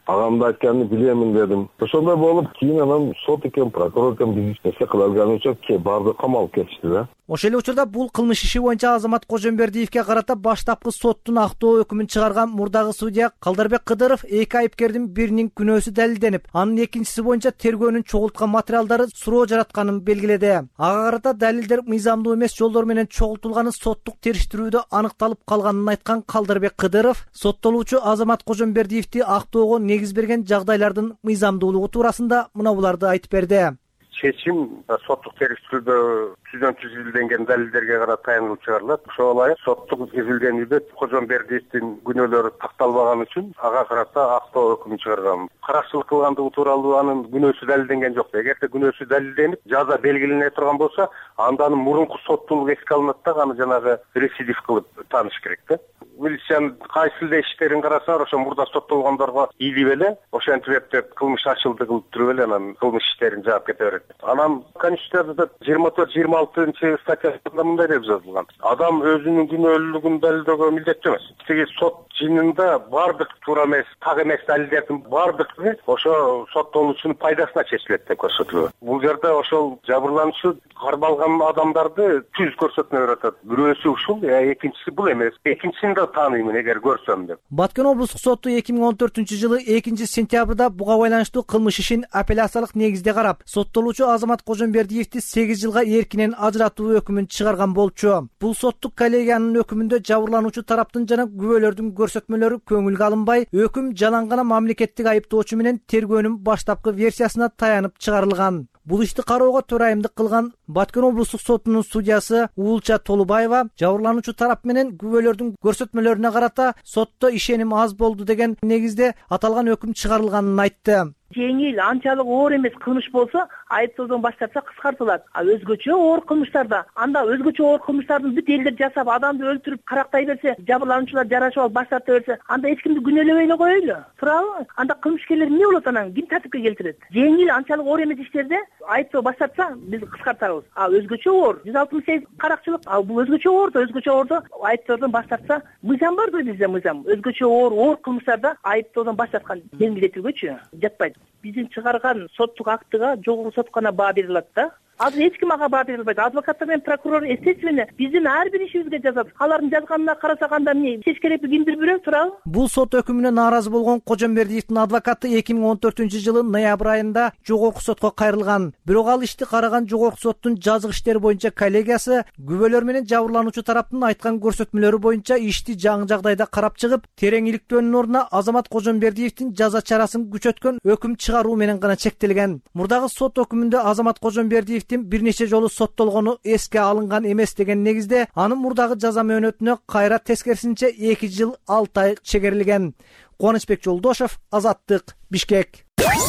S17: агамды айтканын билемин дедим. Ошондой болуп кийин анан сот экен, прокурор экен биз эске кыла алган үчүн барды камалып кетишти да.
S11: Ошол эле учурда бул кылмыш иши боюнча Азамат Кожомбердиевке карата баштапкы соттун актоо өкүмүн чыгарган мурдагы судья Калдарбек Кыдыров эки айыпкердин биринин күнөөсү далилденип, анын экинчиси боюнча тергөөнүн чогулткан материалдары суроо жаратканын белгиледи. Ага карата далилдер мыйзамдуу эмес жолдор менен чогултулганы соттук териштирүүдө аныкталып калганын айткан Калдарбек Кыдыров соттолуучу Азамат Кожомбердиевди актоого негиз берген жагдайлардын мыйзамдуулугу туурасында мына буларды айтып берди.
S15: Чечим соттук териштирүүдө түздөн түз изилденген далилдерге карата таянылып чыгарылат. Ошого ылайык соттук изилденүүдө Кожомбердиевдин күнөөлөрү такталбаган үчүн ага карата актоо өкүмүн чыгарган. Каракчылык кылгандыгы тууралуу анын күнөөсү далилденген жок. Эгерде күнөөсү далилденип, жаза белгилене турган болсо, анда анын мурунку соттуулугу эске алынат да, аны жанагы рецидив кылып тааныш керек да. Милициянын кайсы эле иштерин карасаңар, ошо мурда соттолгондорго ийип эле, ошентип эптеп кылмыш ачылды кылып туруп эле анан кылмыш иштерин жаап кете берет. Анан Конституцияда жыйырма төрт жыйырма алтынчы статьясында мындай деп жазылган: адам өзүнүн күнөөлүүлүгүн далилдөөгө милдеттүү эмес. Тиги сот жыйынында бардык туура эмес, так эмес далилдердин бардыгы ошо соттолуучунун пайдасына чечилет деп көрсөтүлөт. Бул жерде ошол жабырлануучу кармалган адамдарды түз көрсөтмө берип атат. Бирөөсү ушул, экинчиси бул эмес. Экинчисин да тааныймын эгер көрсөм деп.
S11: Баткен облустук соту эки миң он төртүнчү жылы экинчи сентябрда буга байланыштуу кылмыш ишин апелляциялык негизде карап, соттолуучу Азамат Кожомбердиевди сегиз жылга эркинен ажыратуу өкүмүн чыгарган болчу. Бул соттук коллегиянын өкүмүндө жабырлануучу тараптын жана күбөлөрдүн көрсөтмөлөрү көңүлгө алынбай, өкүм жалаң гана мамлекеттик айыптоочу менен тергөөнүн баштапкы версиясына таянып чыгарылган. Бул ишти кароого төрайымдык кылган Баткен облустук сотунун судьясы Уулча Толубаева жабырлануучу тарап менен күбөлөрдүн көрсөтмөлөрүнө карата сотто ишеним аз болду деген негизде аталган өкүм чыгарылганын айтты.
S13: Жеңил, анчалык оор эмес кылмыш болсо, айыптоодон баш тартса кыскартылат. А өзгөчө оор кылмыштарда, анда өзгөчө оор кылмыштардын бүт элдер жасап, адамды өлтүрүп, карактай берсе, жабырлануучулар жарашып алып баш тарта берсе, анда эч кимди күнөөлөбөй эле коелу. Туурабы? Анда кылмышкерлер эмне болот анан? Ким тартипке келтирет? Жеңил, анчалык оор эмес иштерде айыптоо баш тартса, биз кыскартабыз. А өзгөчө оор, жүз алтымыш сегиз каракчылык, а бул өзгөчө оордо, өзгөчө оордо айыптоодон баш тартса, мыйзам бар да бизде мыйзам. Өзгөчө оор, оор кылмыштарда айыптоодон баш тарткан белгилетилгөчү жатпайт. Биздин чыгарган соттук актыга жогорку сот гана баа бере алат да. Азыр эч ким ага баа бере албайт. Адвокаттар менен прокурор естественно биздин ар бир ишибизге жазат. Алардын жазганына карасак анда эмне чеч керекпи кимдир бирөө туурабы?
S11: Бул сот өкүмүнө нааразы болгон Кожомбердиевдин адвокаты эки миң он төртүнчү жылы ноябрь айында жогорку сотко кайрылган. Бирок ал ишти караган жогорку соттун жазык иштери боюнча коллегиясы күбөлөр менен жабырлануучу тараптын айткан көрсөтмөлөрү боюнча ишти жаңы жагдайда карап чыгып, терең иликтөөнүн ордуна Азамат Кожомбердиевдин жаза чарасын күчөткөн өкүм чыгаруу менен гана чектелген. Мурдагы сот өкүмүндө Азамат Кожомбердиев бир нече жолу соттолгону эске алынган эмес деген негизде анын мурдагы жаза мөөнөтүнө кайра тескерисинче эки жыл алты ай чегерилген. Кубанычбек Жолдошев, Азаттык, Бишкек.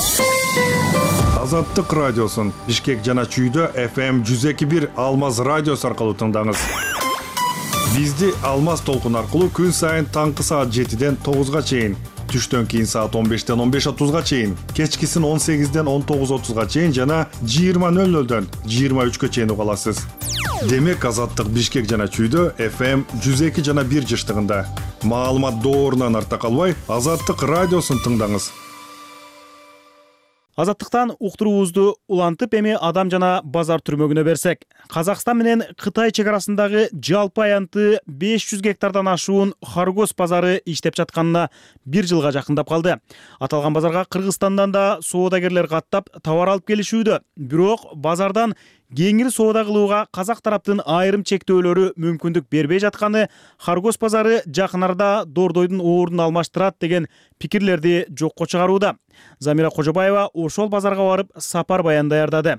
S10: Азаттык радиосун Бишкек жана Чүйдө эф эм жүз эки бир Алмаз радиосу аркылуу тыңдаңыз. Бизди Алмаз толкун аркылуу күн сайын таңкы саат жетиден тогузга чейин, түштөн кийин саат он бештен он беш отузга чейин, кечкисин он сегизден он тогуз отузга чейин жана жыйырма нөл нөлдөн жыйырма үчкө чейин уга аласыз. Демек Азаттык Бишкек жана Чүйдө эф эм жүз эки жана бир жыштыгында. Маалымат доорунан арта калбай, Азаттык радиосун тыңдаңыз.
S1: Азаттыктан уктуруубузду улантып эми адам жана базар түрмөгүнө берсек. Казакстан менен Кытай чек арасындагы жалпы аянты беш жүз гектардан ашуун Хоргоз базары иштеп жатканына бир жылга жакындап калды. Аталган базарга Кыргызстандан да соодагерлер каттап товар алып келишүүдө. Бирок базардан кеңири соода кылууга казак тараптын айрым чектөөлөрү мүмкүндүк бербей жатканы Хоргоз базары жакын арада Дордойдун ордун алмаштырат деген пикирлерди жокко чыгарууда. Замира Кожобаева ошол базарга барып сапар баян даярдады.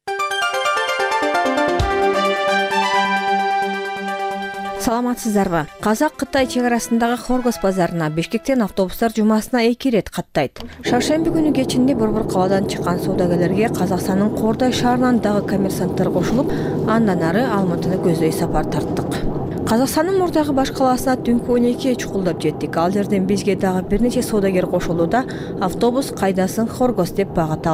S18: Саламатсыздарбы? Казак-Кытай чек арасындагы Хоргоз базарына Бишкектен автобустар жумасына эки ирет каттайт. Шаршемби күнү кечинде борбор кабадан чыккан соодагерлерге Казакстандын Кордой шаарынан дагы коммерсанттар кошулуп, андан ары Алматыны көздөй сапар тарттык. Казакстандын мурдагы баш калаасына түнкү он экиге чукулдап жеттик. Ал жерден бизге дагы бир нече соодагер кошулду да автобус кайдасын Хоргоз деп багыт алды.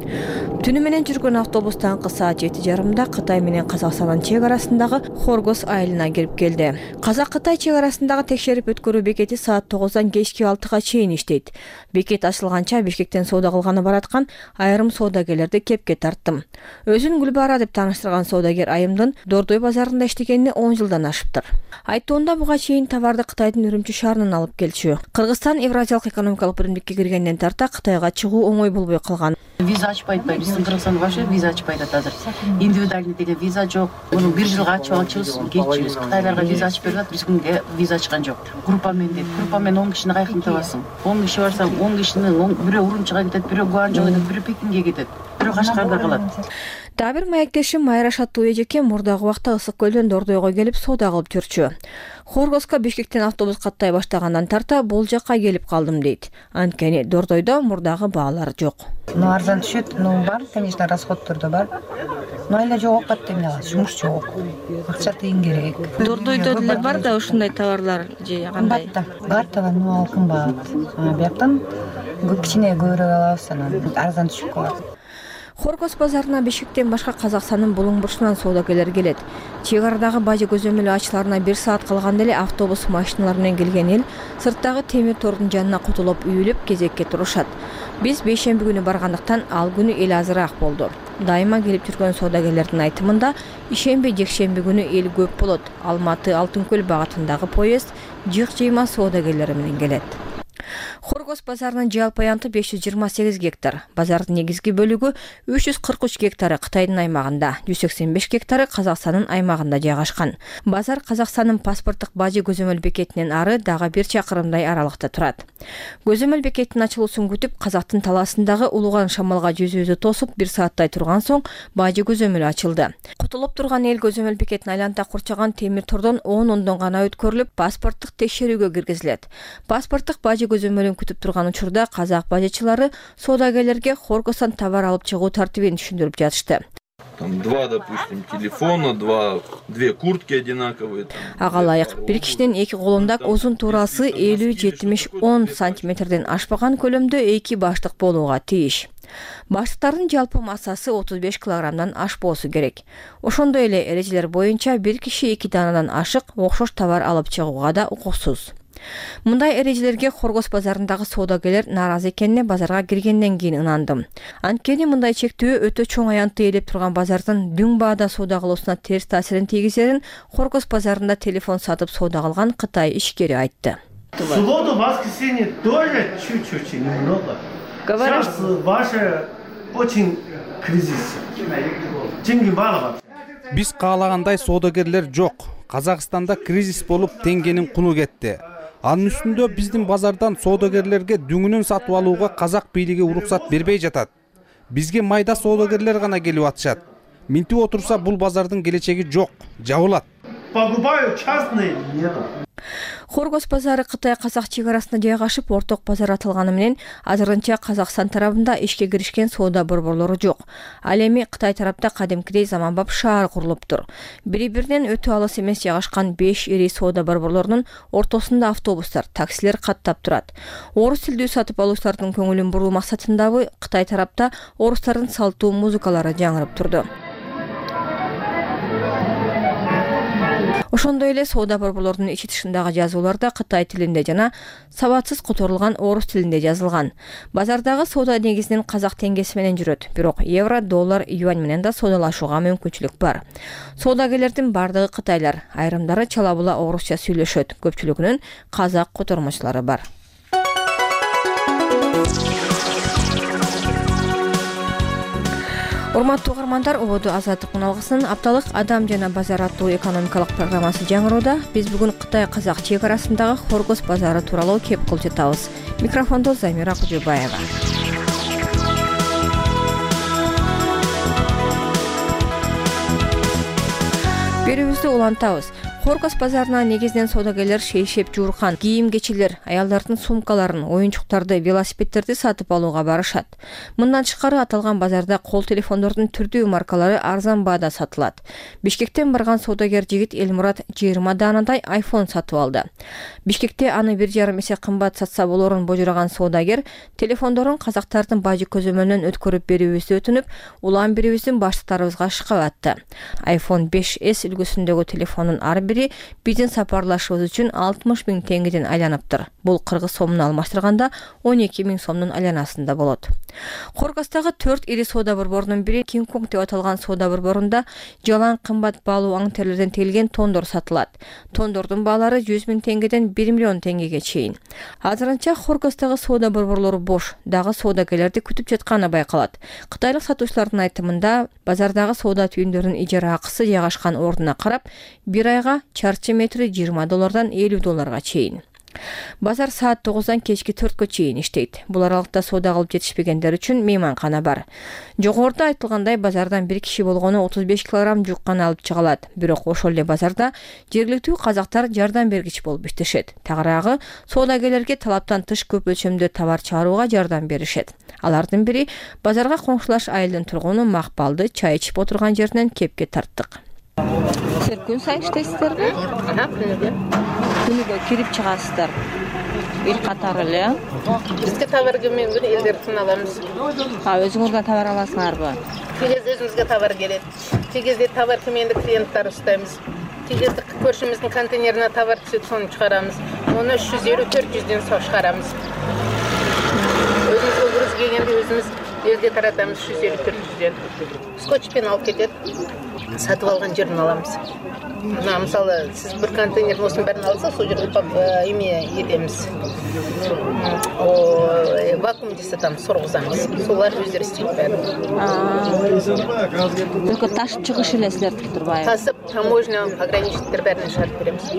S18: Түнү менен жүргөн автобус таңкы саат жети жарымда Кытай менен Казакстандын чек арасындагы Хоргос айылына кирип келди. Казак-Кытай чек арасындагы текшерип өткөрүү бекети саат тогуздан кечки алтыга чейин иштейт. Бекет ачылганча Бишкектен соода кылганы бараткан айрым соодагерлерди кепке тарттым. Өзүн Гүлбара деп тааныштырган соодагер айымдын Дордой базарында иштегенине он жылдан ашыптыр. Айтуунда буга чейин товарды Кытайдын Үрүмчү шаарынан алып келчү. Кыргызстан Евразиялык экономикалык биримдикке киргенден тарта Кытайга чыгуу оңой болбой калган.
S9: Виза ачпайт атпайбы, биздин Кыргызстан вообще виза ачпайт азыр. Индивидуальный деген виза жок. Муну бир жылга ачып алчубуз, кетчүбүз. Кытайларга виза ачып берип атат, биз күнгө виза ачкан жок. Группамен деп, группамен он кишини кайкын табасың. он киши барсаң, он кишинин бирөө Урумчуга кетет, бирөө Гуанчжоуга кетет, бирөө Пекинге кетет, бирөө Кашкарда калат.
S18: Дагы бир маектешим Майра Шаттуу эжеке мурдагы убакта Ысык көлдөн Дордойго келип соода кылып жүрчү. Хоргоска Бишкектен автобус каттай баштагандан тарта бул жакка келип калдым дейт. Анткени Дордойдо мурдагы баалар жок.
S19: Ну арзан түшөт, ну бар, конечно, расходтор да бар. Но айла жок окат эмне кылат, жумуш жок. Акча тыйын керек.
S18: Дордойдо деле бар да ушундай товарлар же кандай?
S19: Бар да, бар да, ну алкын баат. Бияктан кичине көбүрөөк алабыз, анан арзан түшүп калат.
S18: Хоргос базарына Бишкектен башка Казакстандын булуң бурчунан соодагерлер келет. Чек арадагы бажы көзөмөлү ачыларына бир саат калганда эле автобус машиналар менен келген эл сырттагы темир тордун жанына кутулуп үйүлүп кезекке турушат. Биз бейшемби күнү баргандыктан ал күнү эл азыраак болду. Дайыма келип жүргөн соодагерлердин айтымында ишемби жекшемби күнү эл көп болот. Алматы Алтынкөл багытындагы поезд жык-жыйма соодагерлери менен келет. Хоргос базарынын жалпы аянты беш жүз жыйырма сегиз гектар. Базардын негизги бөлүгү үч жүз кырк үч гектары Кытайдын аймагында, жүз сексен беш гектары Казакстандын аймагында жайгашкан. Базар Казакстандын паспорттук бажы көзөмөл бекетинен ары дагы бир чакырымдай аралыкта турат. Көзөмөл бекетинин ачылуусун күтүп, Казактын талаасындагы улуган шамалга жүзүбүздү тосуп бир сааттай турган соң бажы көзөмөлү ачылды. Кутулуп турган эл көзөмөл бекетин айланта курчаган темир тордон он ондон гана өткөрүлүп, паспорттук текшерүүгө киргизилет. Паспорттук бажы көзөмөлүн күтүп турган учурда казак бажычылары соодагерлерге Хоргостон товар алып чыгуу тартибин түшүндүрүп жатышты.
S20: Там два, допустим, телефона, два, две куртки одинаковые.
S18: Ага ылайык, бир кишинин эки колунда узун туурасы элүү жетимиш он сантиметрден ашпаган көлөмдө эки баштык болууга тийиш. Баштыктардын жалпы массасы отуз беш килограммдан ашпоосу керек. Ошондой эле эрежелер боюнча бир киши эки даанадан ашык окшош товар алып чыгууга да укуксуз. Мындай эрежелерге Хоргос базарындагы соодагерлер нааразы экенине базарга киргенден кийин ынандым. Анткени мындай чектөө өтө чоң аянтты ээлеп турган базардын дүң баада соода кылуусуна терс таасирин тийгизерин Хоргос базарында телефон сатып соода кылган Кытай ишкери айтты.
S21: Субботу, воскресенье тоже чуть-чуть немного. Сейчас ваше очень кризис. Деньги мало.
S22: Биз каалагандай соодагерлер жок. Казакстанда кризис болуп, теңгенин куну кетти. Анын үстүндө биздин базардан соодагерлерге дүңүнөн сатып алууга казак бийлиги уруксат бербей жатат. Бизге майда соодагерлер гана келип атышат. Минтип отурса бул базардын келечеги жок, жабылат.
S21: Покупаю частные нету.
S18: Хоргос базары Кытай-Казак чек арасында жайгашып, орток базар аталганы менен азырынча Казакстан тарабында ишке киришкен соода борборлору жок. Ал эми Кытай тарапта кадимкидей заманбап шаар курулуптур. Бири-биринен өтө алыс эмес жайгашкан беш ири соода борборлорунун ортосунда автобустар, таксилер каттап турат. Орус тилдүү сатып алуучулардын көңүлүн буруу максатындабы Кытай тарапта орустардын салттуу музыкалары жаңырып турду. Ошондой эле соода борборлорунун ичи тышындагы жазууларда Кытай тилинде жана сабатсыз которулган орус тилинде жазылган. Базардагы соода негизинен казак теңгеси менен жүрөт, бирок евро, доллар, юань менен да соодалашууга мүмкүнчүлүк бар. Соодагерлердин бардыгы кытайлар, айрымдары чала була орусча сүйлөшөт, көпчүлүгүнүн казак котормочулары бар. Урматтуу угармандар, ободу Азаттык муналгысынын апталык Адам жана базар аттуу экономикалык программасы жаңырууда. Биз бүгүн Кытай-Казак чек арасындагы Хоргос базары тууралуу кеп кылжытабыз. Микрофондо Замира Кужубаева. Берүүбүздү улантабыз. Хоргос базарына негизинен соодагерлер шейшеп жууркан кийим-кечилер, аялдардын сумкаларын, оюнчуктарды, велосипедтерди сатып алууга барышат. Мындан тышкары аталган базарда кол телефондордун түрдүү маркалары арзан баада сатылат. Бишкектен барган соодагер жигит Элмурат жыйырма даанандай айфон сатып алды. Бишкекте аны бир жарым эсе кымбат сатса болорун божураган соодагер телефондорун казактардын бажы көзөмөлүнөн өткөрүп берүүбүздү өтүнүп, улам бирибиздин баштыктарыбызга шыкап атты. айфон беш эс үлгүсүндөгү телефондун ар бири биздин сапарлашыбыз үчүн алтымыш миң теңгеден айланыптыр. Бул кыргыз сомуна алмаштырганда он эки миң сомдун айланасында болот. Хоргостагы төрт ири соода борборунун бири King Kong деп аталган соода борборунда жалаң кымбат баалуу аң терилерден тегилген тондор сатылат. Тондордун баалары жүз миң теңгеден бир миллион теңгеге чейин. Азырынча Хоргостагы соода борборлору бош, дагы соодагерлерди күтүп жатканы байкалат. Кытайлык сатуучулардын айтымында базардагы соода түйүндөрүнүн ижара акысы жайгашкан ордуна карап, бир айга чарчы метри жыйырма доллардан элүү долларга чейин. Базар саат тогуздан кечки төрткө чейин иштейт. Бул аралыкта соода кылып жетишпегендер үчүн мейманкана бар. Жогоруда айтылгандай базардан бир киши болгону отуз беш килограмм жуккан алып чыга алат. Бирок ошол эле базарда жергиликтүү казактар жардам бергич болуп иштешет. Тагыраагы соодагерлерге талаптан тыш көп өлчөмдө товар чыгарууга жардам беришет. Алардын бири базарга коңшулаш айылдын тургуну Макпалды чай ичип отурган жеринен кепке тарттык. Сиз күн сайын иштейсиздерби? Күнүгө. Күнүгө кирип чыгасыздар. Эл катары эле. Бизге товар келмеген күнү элдерден аламыз. А өзүңүзгө товар аласыңарбы? Кей кезде өзүбүзгө товар келет. Кей кезде товар келмегенде клиенттер устайбыз. Кей кезде көршүбүздүн контейнерине товар түшөт, сону чыгарабыз. Оны үч жүз элүү төрт жүздөн соң чыгарабыз. Өзүбүзгө груз келгенде өзүбүз элге таратабыз үч жүз элүү төрт жүздөн. Скотчпен алып кетет. Сатып алган жерден аламыз. Мына мисалы сиз бир контейнердин осунун бәрін алса, сол жерге эме етемиз. О, вакуум деп сатамыз, соргузамыз. Солар өздөрү істейт бәрін. Только ташып чыгыш эле силердики турбайбы? Тасып, таможня, пограничниктер бәріне шығарып беремиз.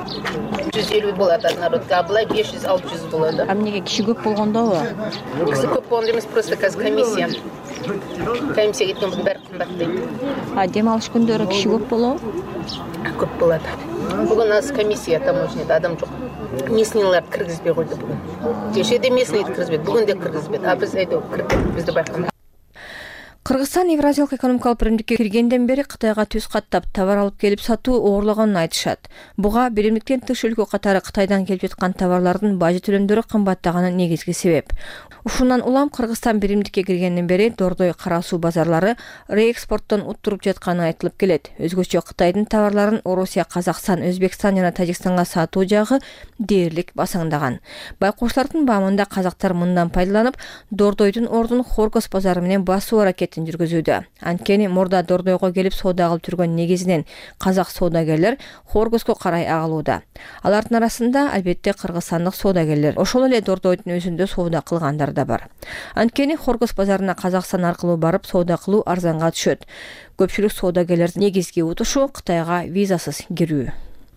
S18: жүз элүү болот народка, а былай беш жүз алты жүз болот. А эмнеге киши көп болгондобу? Киши көп болгондо эмес, просто казір комиссия. Комиссия кеткен бұны бәрі қымбаттайды. А демалыш күндері киши көп болобу? Көп болады. Бүгін аз комиссия таможняда адам жоқ. Местныйларды кіргізбей қойды бүгін. Кешеде местныйды кіргізбеді, бүгін де кіргізбеді. А біз әйді кірдік, бізді байқамады. Кыргызстан Евразиялык экономикалык биримдикке киргенден бери Кытайга түз каттап товар алып келип сатуу оорлаганын айтышат. Буга биримдиктен тыш өлкө катары Кытайдан келип жаткан товарлардын бажы төлөмдөрү кымбаттаганы негизги себеп. Ушундан улам Кыргызстан биримдикке киргенден бери Дордой, Кара суу базарлары реэкспорттон уттуруп жатканы айтылып келет. Өзгөчө Кытайдын товарларын Орусия, Казакстан, Өзбекстан жана Тажикстанга сатуу жагы дээрлик басаңдаган. Байкоочулардын баамында казактар мындан пайдаланып, Дордойдун ордун Хоргос базары менен басуу аракетин жүргүзүүдө. Анткени мурда Дордойго келип соода кылып жүргөн негизинен казак соодагерлер Хоргоско карай агылууда. Алардын арасында албетте кыргызстандык соодагерлер, ошол эле Дордойдун өзүндө соода кылгандар да бар. Анткени Хоргос базарына Казакстан аркылуу барып соода кылуу арзанга түшөт. Көпчүлүк соодагерлердин негизги утушу Кытайга визасыз кирүү.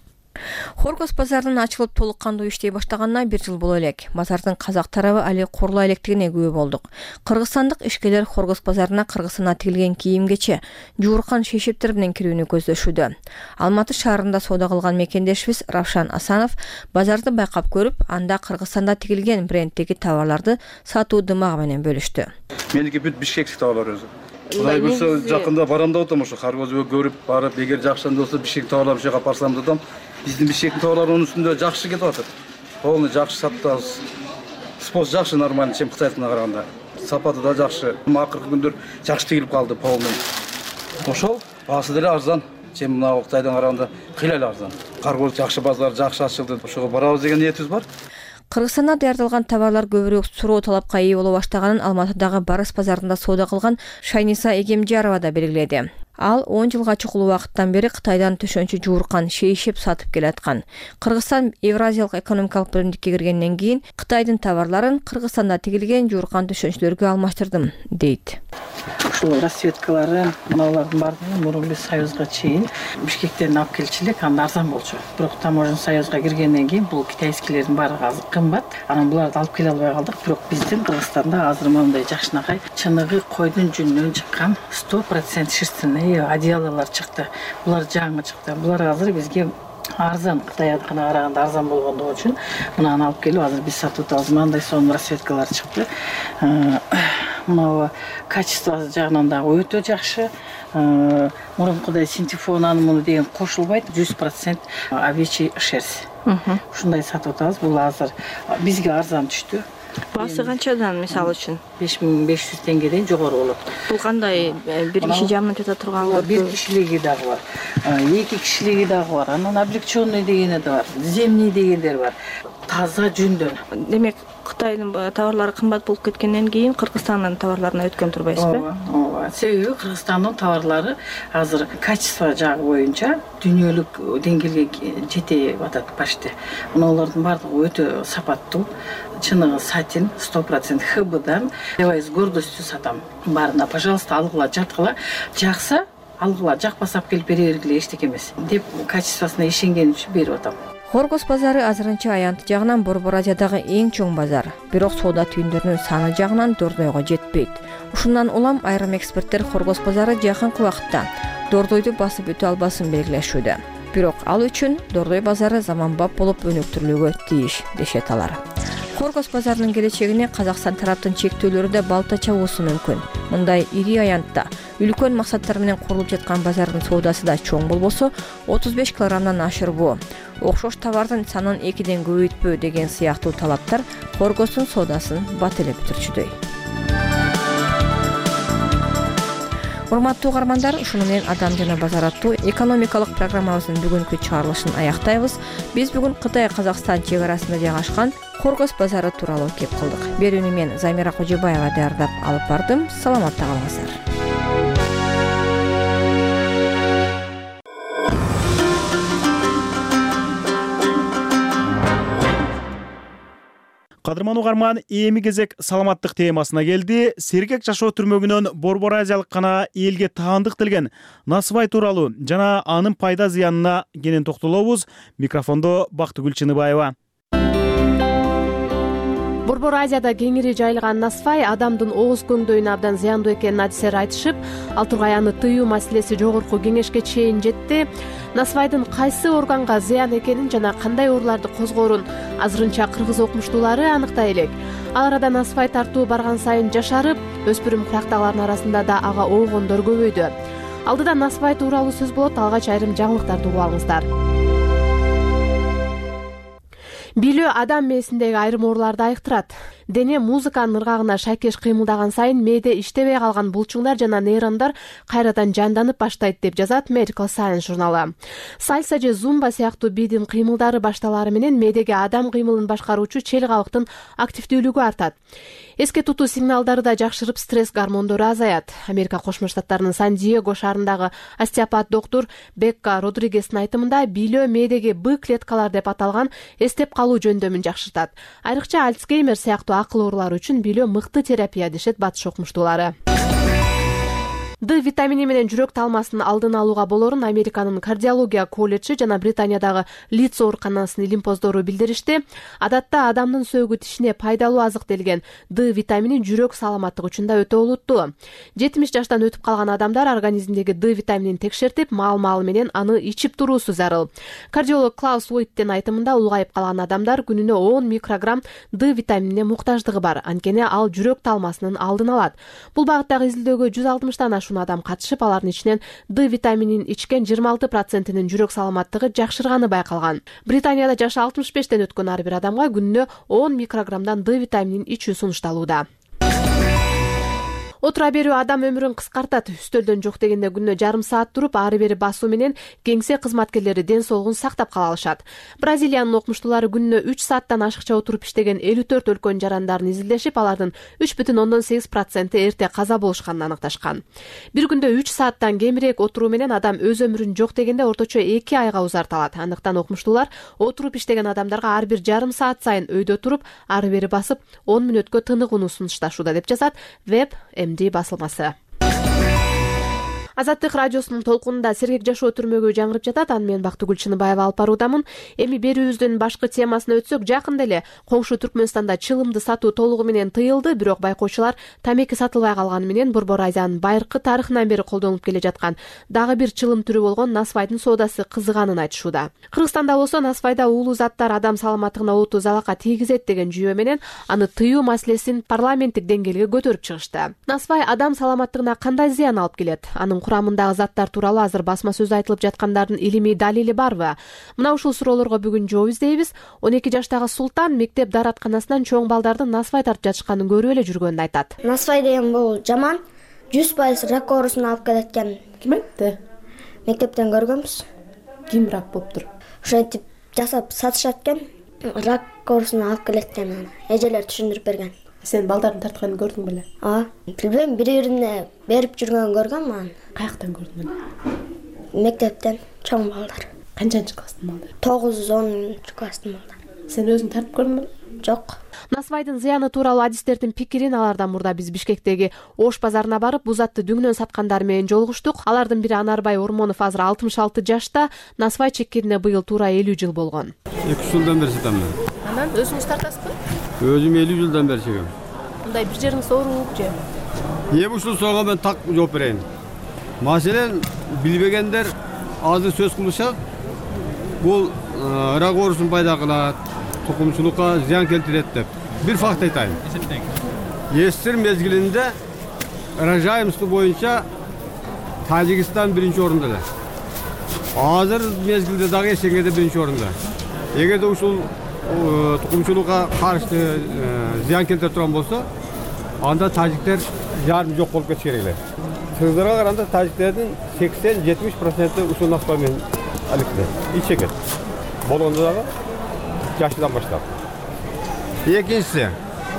S18: Хоргос базарынын ачылып толук кандуу иштей баштаганына бир жыл боло элек. Базардын казак тарабы али курулай электигине күбө болдук. Кыргызстандык ишкерлер Хоргос базарына Кыргызстандан тигилген кийимгече, жууркан шейшептер менен кирүүнү көздөшүүдө. Алматы шаарында соода кылган мекендешибиз Равшан Асанов базарды байкап көрүп, анда Кыргызстанда тигилген бренддеги товарларды сатуу дымагы менен бөлүштү.
S3: Меники бүт бишкектик товарлар өзү. Кудай буюрса жакында барам деп атам, ошо Хоргоско көрүп барып, эгер жакшы болсо бишкек товарлар ушуга барсам деп атам. Биздин бишкектин товарларынын үстүндө жакшы кетип атат. Полный жакшы сатабыз. Спос жакшы, нормально, чем Кытайдыкына караганда. Сапаты да жакшы. Акыркы күндөр жакшы тигилип калды полный. Ошол баасы деле арзан, чем мына Кытайдан караганда кыйла эле арзан. Хоргос жакшы базар, жакшы ачылды. Ошого барабыз деген ниетибиз бар.
S18: Кыргызстанда даярдалган товарлар көбүрөөк суроо талапка ээ боло баштаганын Алматыдагы Барыс базарында соода кылган Шайниса Эгемжарова да белгиледи. Ал он жылга чукул убакыттан бери Кытайдан төшөнчү жууркан, шейшеп сатып келаткан. Кыргызстан Евразиялык экономикалык биримдикке киргенден кийин Кытайдын товарларын Кыргызстанда тигилген жууркан төшөнчүлөргө алмаштырдым, дейт.
S4: Ушул расцветкалары, мыналардын баардыгы мурун биз Союзга чейин Бишкектен алып келчилик, анда арзан болчу. Бирок таможня Союзга киргенден кийин бул китайскилердин баардыгы азыр кымбат. Анан буларды алып келе албай калдык. Бирок биздин Кыргызстанда азыр мындай жакшынакай чыныгы койдун жүнүнөн чыккан сто процент шерстяные одеялалар чыкты. Булар жаңы чыкты. Булар азыр бизге арзан, Кытайдыкына караганда арзан болгондугу үчүн мынаны алып келип азыр биз сатып атабыз. Мындай сонун расцветкалар чыкты. Мына качество жагынан дагы өтө жакшы. Мурункудай синтефон аны муну деген кошулбайт, жүз процент овечий шерсть. Ушундай сатып атабыз. Бул азыр бизге арзан түштү.
S18: Баасы канчадан мисалы үчүн?
S4: беш миң беш жүз теңгеден жогору болот.
S18: Бул кандай бир киши жамын жата турган көрпө?
S4: Бир кишилиги дагы бар. эки кишилиги дагы бар. Анан облегченный дегени да бар. Земный дегендер бар. Таза жүндөн.
S18: Демек, Кытайдын товарлары кымбат болуп кеткенден кийин Кыргызстандын товарларына өткөн турбайсызбы?
S4: Ооба. Себеби Кыргызстандын товарлары азыр качество жагы боюнча дүйнөлүк деңгээлге жете атат почти. Мына алардын бардыгы өтө сапаттуу. Чыныгы сатин сто процент ха бэ-дан. Я с гордостью сатам. Барына, пожалуйста, алгыла, жаткыла. Жакса, алгыла, жакпаса алып келип бере бергиле, эчтеке эмес деп качествосуна ишенген үчүн берип атам.
S18: Хоргос базары азырынча аянты жагынан Борбор Азиядагы эң чоң базар. Бирок соода түйүндөрүнүн саны жагынан Дордойго жетпейт. Ушундан улам айрым эксперттер Хоргос базары жакынкы убакытта Дордойду басып өтө албасын белгилешүүдө. Бирок ал үчүн Дордой базары заманбап болуп өнүктүрүлүүгө тийиш дешет алар. Хоргос базарынын келечегине Казакстан тараптын чектөөлөрү да балта чабуусу мүмкүн. Мындай ири аянтта үлкөн максаттар менен курулуп жаткан базардын соодасы да чоң болбосо, отуз беш килограммдан ашырбоо, окшош товардын санын экиден көбөйтпөө деген сыяктуу талаптар Хоргостун соодасын бателеп бүтүрчүдөй. Урматтуу угармандар, ушуну менен Адам жана базар аттуу экономикалык программабыздын бүгүнкү чыгарылышын аяктайбыз. Биз бүгүн Кытай-Казакстан чек арасында жайгашкан Хоргос базары тууралуу кеп кылдык. Берүүнү мен Замира Кожобаева даярдап алып бардым. Саламатта калыңыздар.
S1: Кадырман угарман, эми кезек саламаттык темасына келди. Сергек жашоо түрмөгүнөн Борбор Азиялык гана элге таандык делген Насыбай тууралуу жана анын пайда зыянына кенен токтолобуз. Микрофондо Бактыгүл Чыныбаева.
S5: Борбор Азияда кеңири жайылган Насыбай адамдын ооз көңдөйүнө абдан зыяндуу экенин адистер айтышып, ал тургай аны тыюу маселеси жогорку кеңешке чейин жетти. Насыбайдын кайсы органга зыян экенин жана кандай ооруларды козгоорун азырынча кыргыз окумуштуулары аныктай элек. Ал арада Насыбай тартуу барган сайын жашарып, өспүрүм курактагылардын арасында да ага оогондор көбөйдү. Алдыда Насыбай тууралуу сөз болот, алгач айрым жаңылыктарды угуп алыңыздар. Билүү адам мээсиндеги айрым ооруларды айыктырат. Дене музыканын ыргагына шайкеш кыймылдаган сайын мээде иштебей калган булчуңдар жана нейрондар кайрадан жанданып баштайт деп жазат Medical Science журналы. Сальса же зумба сыяктуу бийдин кыймылдары башталары менен мээдеги адам кыймылын башкаруучу чел кабыктын активдүүлүгү артат. Эске тутуу сигналдары да жакшырып, стресс гормондору азаят. Америка Кошмо Штаттарынын Сан-Диего шаарындагы остеопат доктор Бекка Родригестин айтымында бийлөө мээдеги Б клеткалар деп аталган эстеп калуу жөндөмүн жакшыртат. Айрыкча Альцгеймер сыяктуу акыл оорулары үчүн бийлөө мыкты терапия дешет батыш окумуштуулары. Д витамини менен жүрөк талмасынын алдын алууга болорун Американын кардиология колледжи жана Британиядағы Лидс ооруканасынын илимпоздору билдиришти. Адатта адамдын сөөгү тишине пайдалуу азык делген Д витамини жүрөк саламаттыгы үчүн да өтө олуттуу. жетимиш жаштан өтүп калган адамдар организмдеги Д витаминин текшертип, маал-маал менен аны ичип туруусу зарыл. Кардиолог Клаус Уиттин айтымында улгайып калган адамдар күнүнө он микрограмм Д витаминине муктаждыгы бар, анткени ал жүрөк талмасынын алдын алат. Бул багыттагы изилдөөгө жүз алтымыштан ашуун адам катышып, алардын ичинен Д витаминин ичкен жыйырма алты процентинин жүрөк саламаттыгы жакшырганы байкалган. Британияда жашы алтымыш бештен өткөн ар бир адамга күнүнө он микрограммдан Д витаминин ичүү сунушталууда. Отура берүү адам өмүрүн кыскартат. Үстөлдөн жок дегенде күнүнө жарым саат туруп, ары бери басуу менен кеңсе кызматкерлери ден соолугун сактап кала алышат. Бразилиянын окумуштуулары күнүнө үч сааттан ашыкча отуруп иштеген элүү төрт өлкөнүн жарандарын изилдешип, алардын үч бүтүн ондон сегиз проценти эрте каза болушканын аныкташкан. Бир күндө үч сааттан кемирээк отуруу менен адам өз өмүрүн жок дегенде орточо эки айга узарталат. Андыктан окумуштуулар отуруп иштеген адамдарга ар бир жарым саат сайын өйдө туруп, ары бери басып, он мүнөткө тыныгууну сунушташууда деп жазат Веб эм ди басылмасы. Азаттык радиосунун толкунунда сергек жашоо түрмөгү жаңырып жатат. Аны мен Бактыгүл Чыныбаева алып баруудамын. Эми берүүбүздүн башкы темасына өтсөк, жакында эле коңшу Түркмөнстанда чылымды сатуу толугу менен тыйылды. Бирок байкоочулар тамеки сатылбай калганы менен Борбор Азиянын байыркы тарыхынан бери колдонулуп келе жаткан дагы бир чылым түрү болгон насвайдын соодасы кызыганын айтышууда. Кыргызстанда болсо насвайда уулуу заттар адам саламаттыгына олуттуу залалга тийгизет деген жүйө менен аны тыюу маселесин парламенттик деңгээлге көтөрүп чыгышты. Насвай адам саламаттыгына кандай зыян алып келет? Анын курамындагы заттар тууралуу азыр басма сөз айтылып жаткандардын илимий далили барбы? Мына ушул суроолорго бүгүн жооп издейбиз. он эки жаштагы Султан мектеп дааратканасынан чоң балдардын насвай тартып жатышканын көрүп эле жүргөнүн айтат.
S6: Насвай деген бул жаман, жүз пайыз рак оорусуна алып келет экен.
S5: Ким айтты?
S6: Мектептен көргөнбүз.
S5: Ким рак болуптур?
S6: Ошентип жасап сатышат экен. Рак оорусуна алып келет экен. Эжелер түшүндүрүп берген.
S5: Сен балдардын тартканын көрдүң беле?
S6: А, билбейм, бири-бирине берип жүргөнүн көргөм мен.
S5: Каяктан көрдүң?
S6: Мектептен, чоң балдар.
S5: Канчанчы класстын балдары?
S6: тогуз онунчу класстын балдары.
S5: Сен өзүң тартып көрдүңбү?
S6: Жок.
S5: Насвайдын зыяны тууралуу адистердин пикирин алардан мурда биз Бишкектеги Ош базарына барып, бул затты дүңнөн саткандар менен жолугуштук. Алардын бири Анарбай Ормонов азыр алтымыш алты жашта, насвай чеккенине быйыл туура элүү жыл болгон.
S7: эки үч жылдан бери сатам мен.
S5: Анан өзүңүз тартасызбы?
S7: Өзүм элүү жылдан бери чегем.
S5: Мындай бир жериңиз ооруп же?
S7: Эми ушул суроого мен так жооп берейин. Маселен, билбегендер азыр сөз кылышат. Бул рак оорусун пайда кылат, тукумчулукка зыян келтирет деп. Бир факт айтайын. Эстир мезгилинде рожаемство боюнча Тажикстан биринчи орунда эле. Азыр мезгилде дагы эсеңеде биринчи орунда. Эгерде ушул тукумчулукка каршы зыян келтире турган болсо, анда тажиктер жарым жок болуп кетиш керек эле. Кыргыздарга караганда тажиктердин сексен жетимиш проценти ушул насвай менен алектер. Ичекет. Болгондо дагы жаштан баштап. Экинчиси,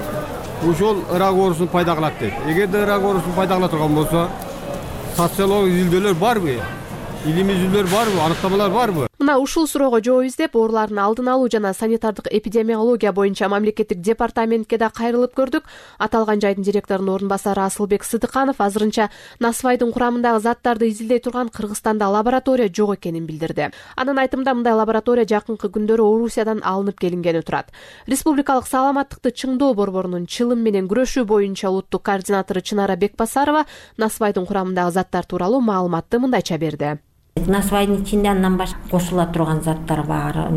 S7: ушул рак оорусун пайда кылат дейт. Эгерде рак оорусун пайда кыла турган болсо, социологик изилдөөлөр барбы? Илимий изилдөөлөр барбы? Аныктамалар барбы?
S5: Мына ушул суроого жооп издеп, оорулардын алдын алуу жана санитардык эпидемиология боюнча мамлекеттик департаментке да кайрылып көрдүк. Аталган жайдын директорунун орун басары Асылбек Сыдыканов азырынча насвайдын курамындагы заттарды изилдей турган Кыргызстанда лаборатория жок экенин билдирди. Анын айтымында мындай лаборатория жакынкы күндөрү Орусиядан алынып келингени турат. Республикалык саламаттыкты чыңдоо борборунун чылым менен күрөшүү боюнча улуттук координатору Чынара Бекбасарова насвайдын курамындагы заттар тууралуу маалыматты мындайча берди.
S23: Насвайдын ичинде андан башка кошула турган заттар бар.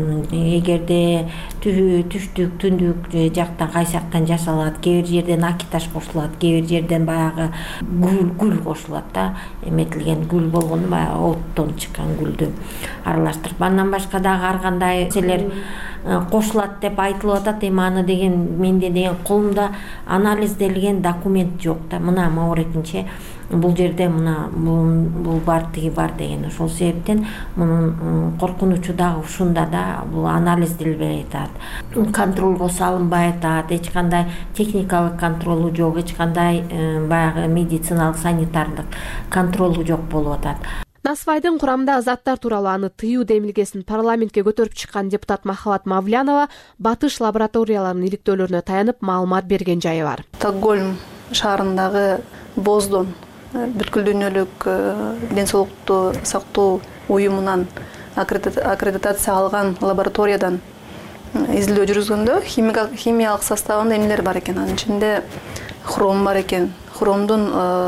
S23: Эгерде түштүк, түндүк жактан кайсактан жасалат, кээ бир жерден акиташ кошулат, кээ бир жерден баягы гүл гүл кошулат да, эметилген гүл болгону баягы оттон чыккан гүлдү аралаштырып. Андан башка дагы ар кандай нерселер кошулат деп айтылып атат. Эми аны деген менде деген колумда анализделген документ жок да. Мына моорекинче бул жерде мына бул бар, тиги бар деген. Ошол себептен мунун коркунучу дагы ушунда да, бул анализделбей атат. Контролго салынбай атат, эч кандай техникалык контролу жок, эч кандай баягы медициналык санитардык контролу жок болуп атат.
S5: Насвайдын курамындагы заттар тууралуу аны тыюу демилгесин парламентке көтөрүп чыккан депутат Махабат Мавлянова батыш лабораторияларынын иликтөөлөрүнө таянып маалымат берген жайы бар.
S24: Стокгольм шаарындагы Боздон бүткүл дүйнөлүк ден соолукту сактоо уюмунан аккредитация алган лабораториядан изилдөө жүргүзгөндө химиялык составында эмнелер бар экен? Анын ичинде хром бар экен. Хромдун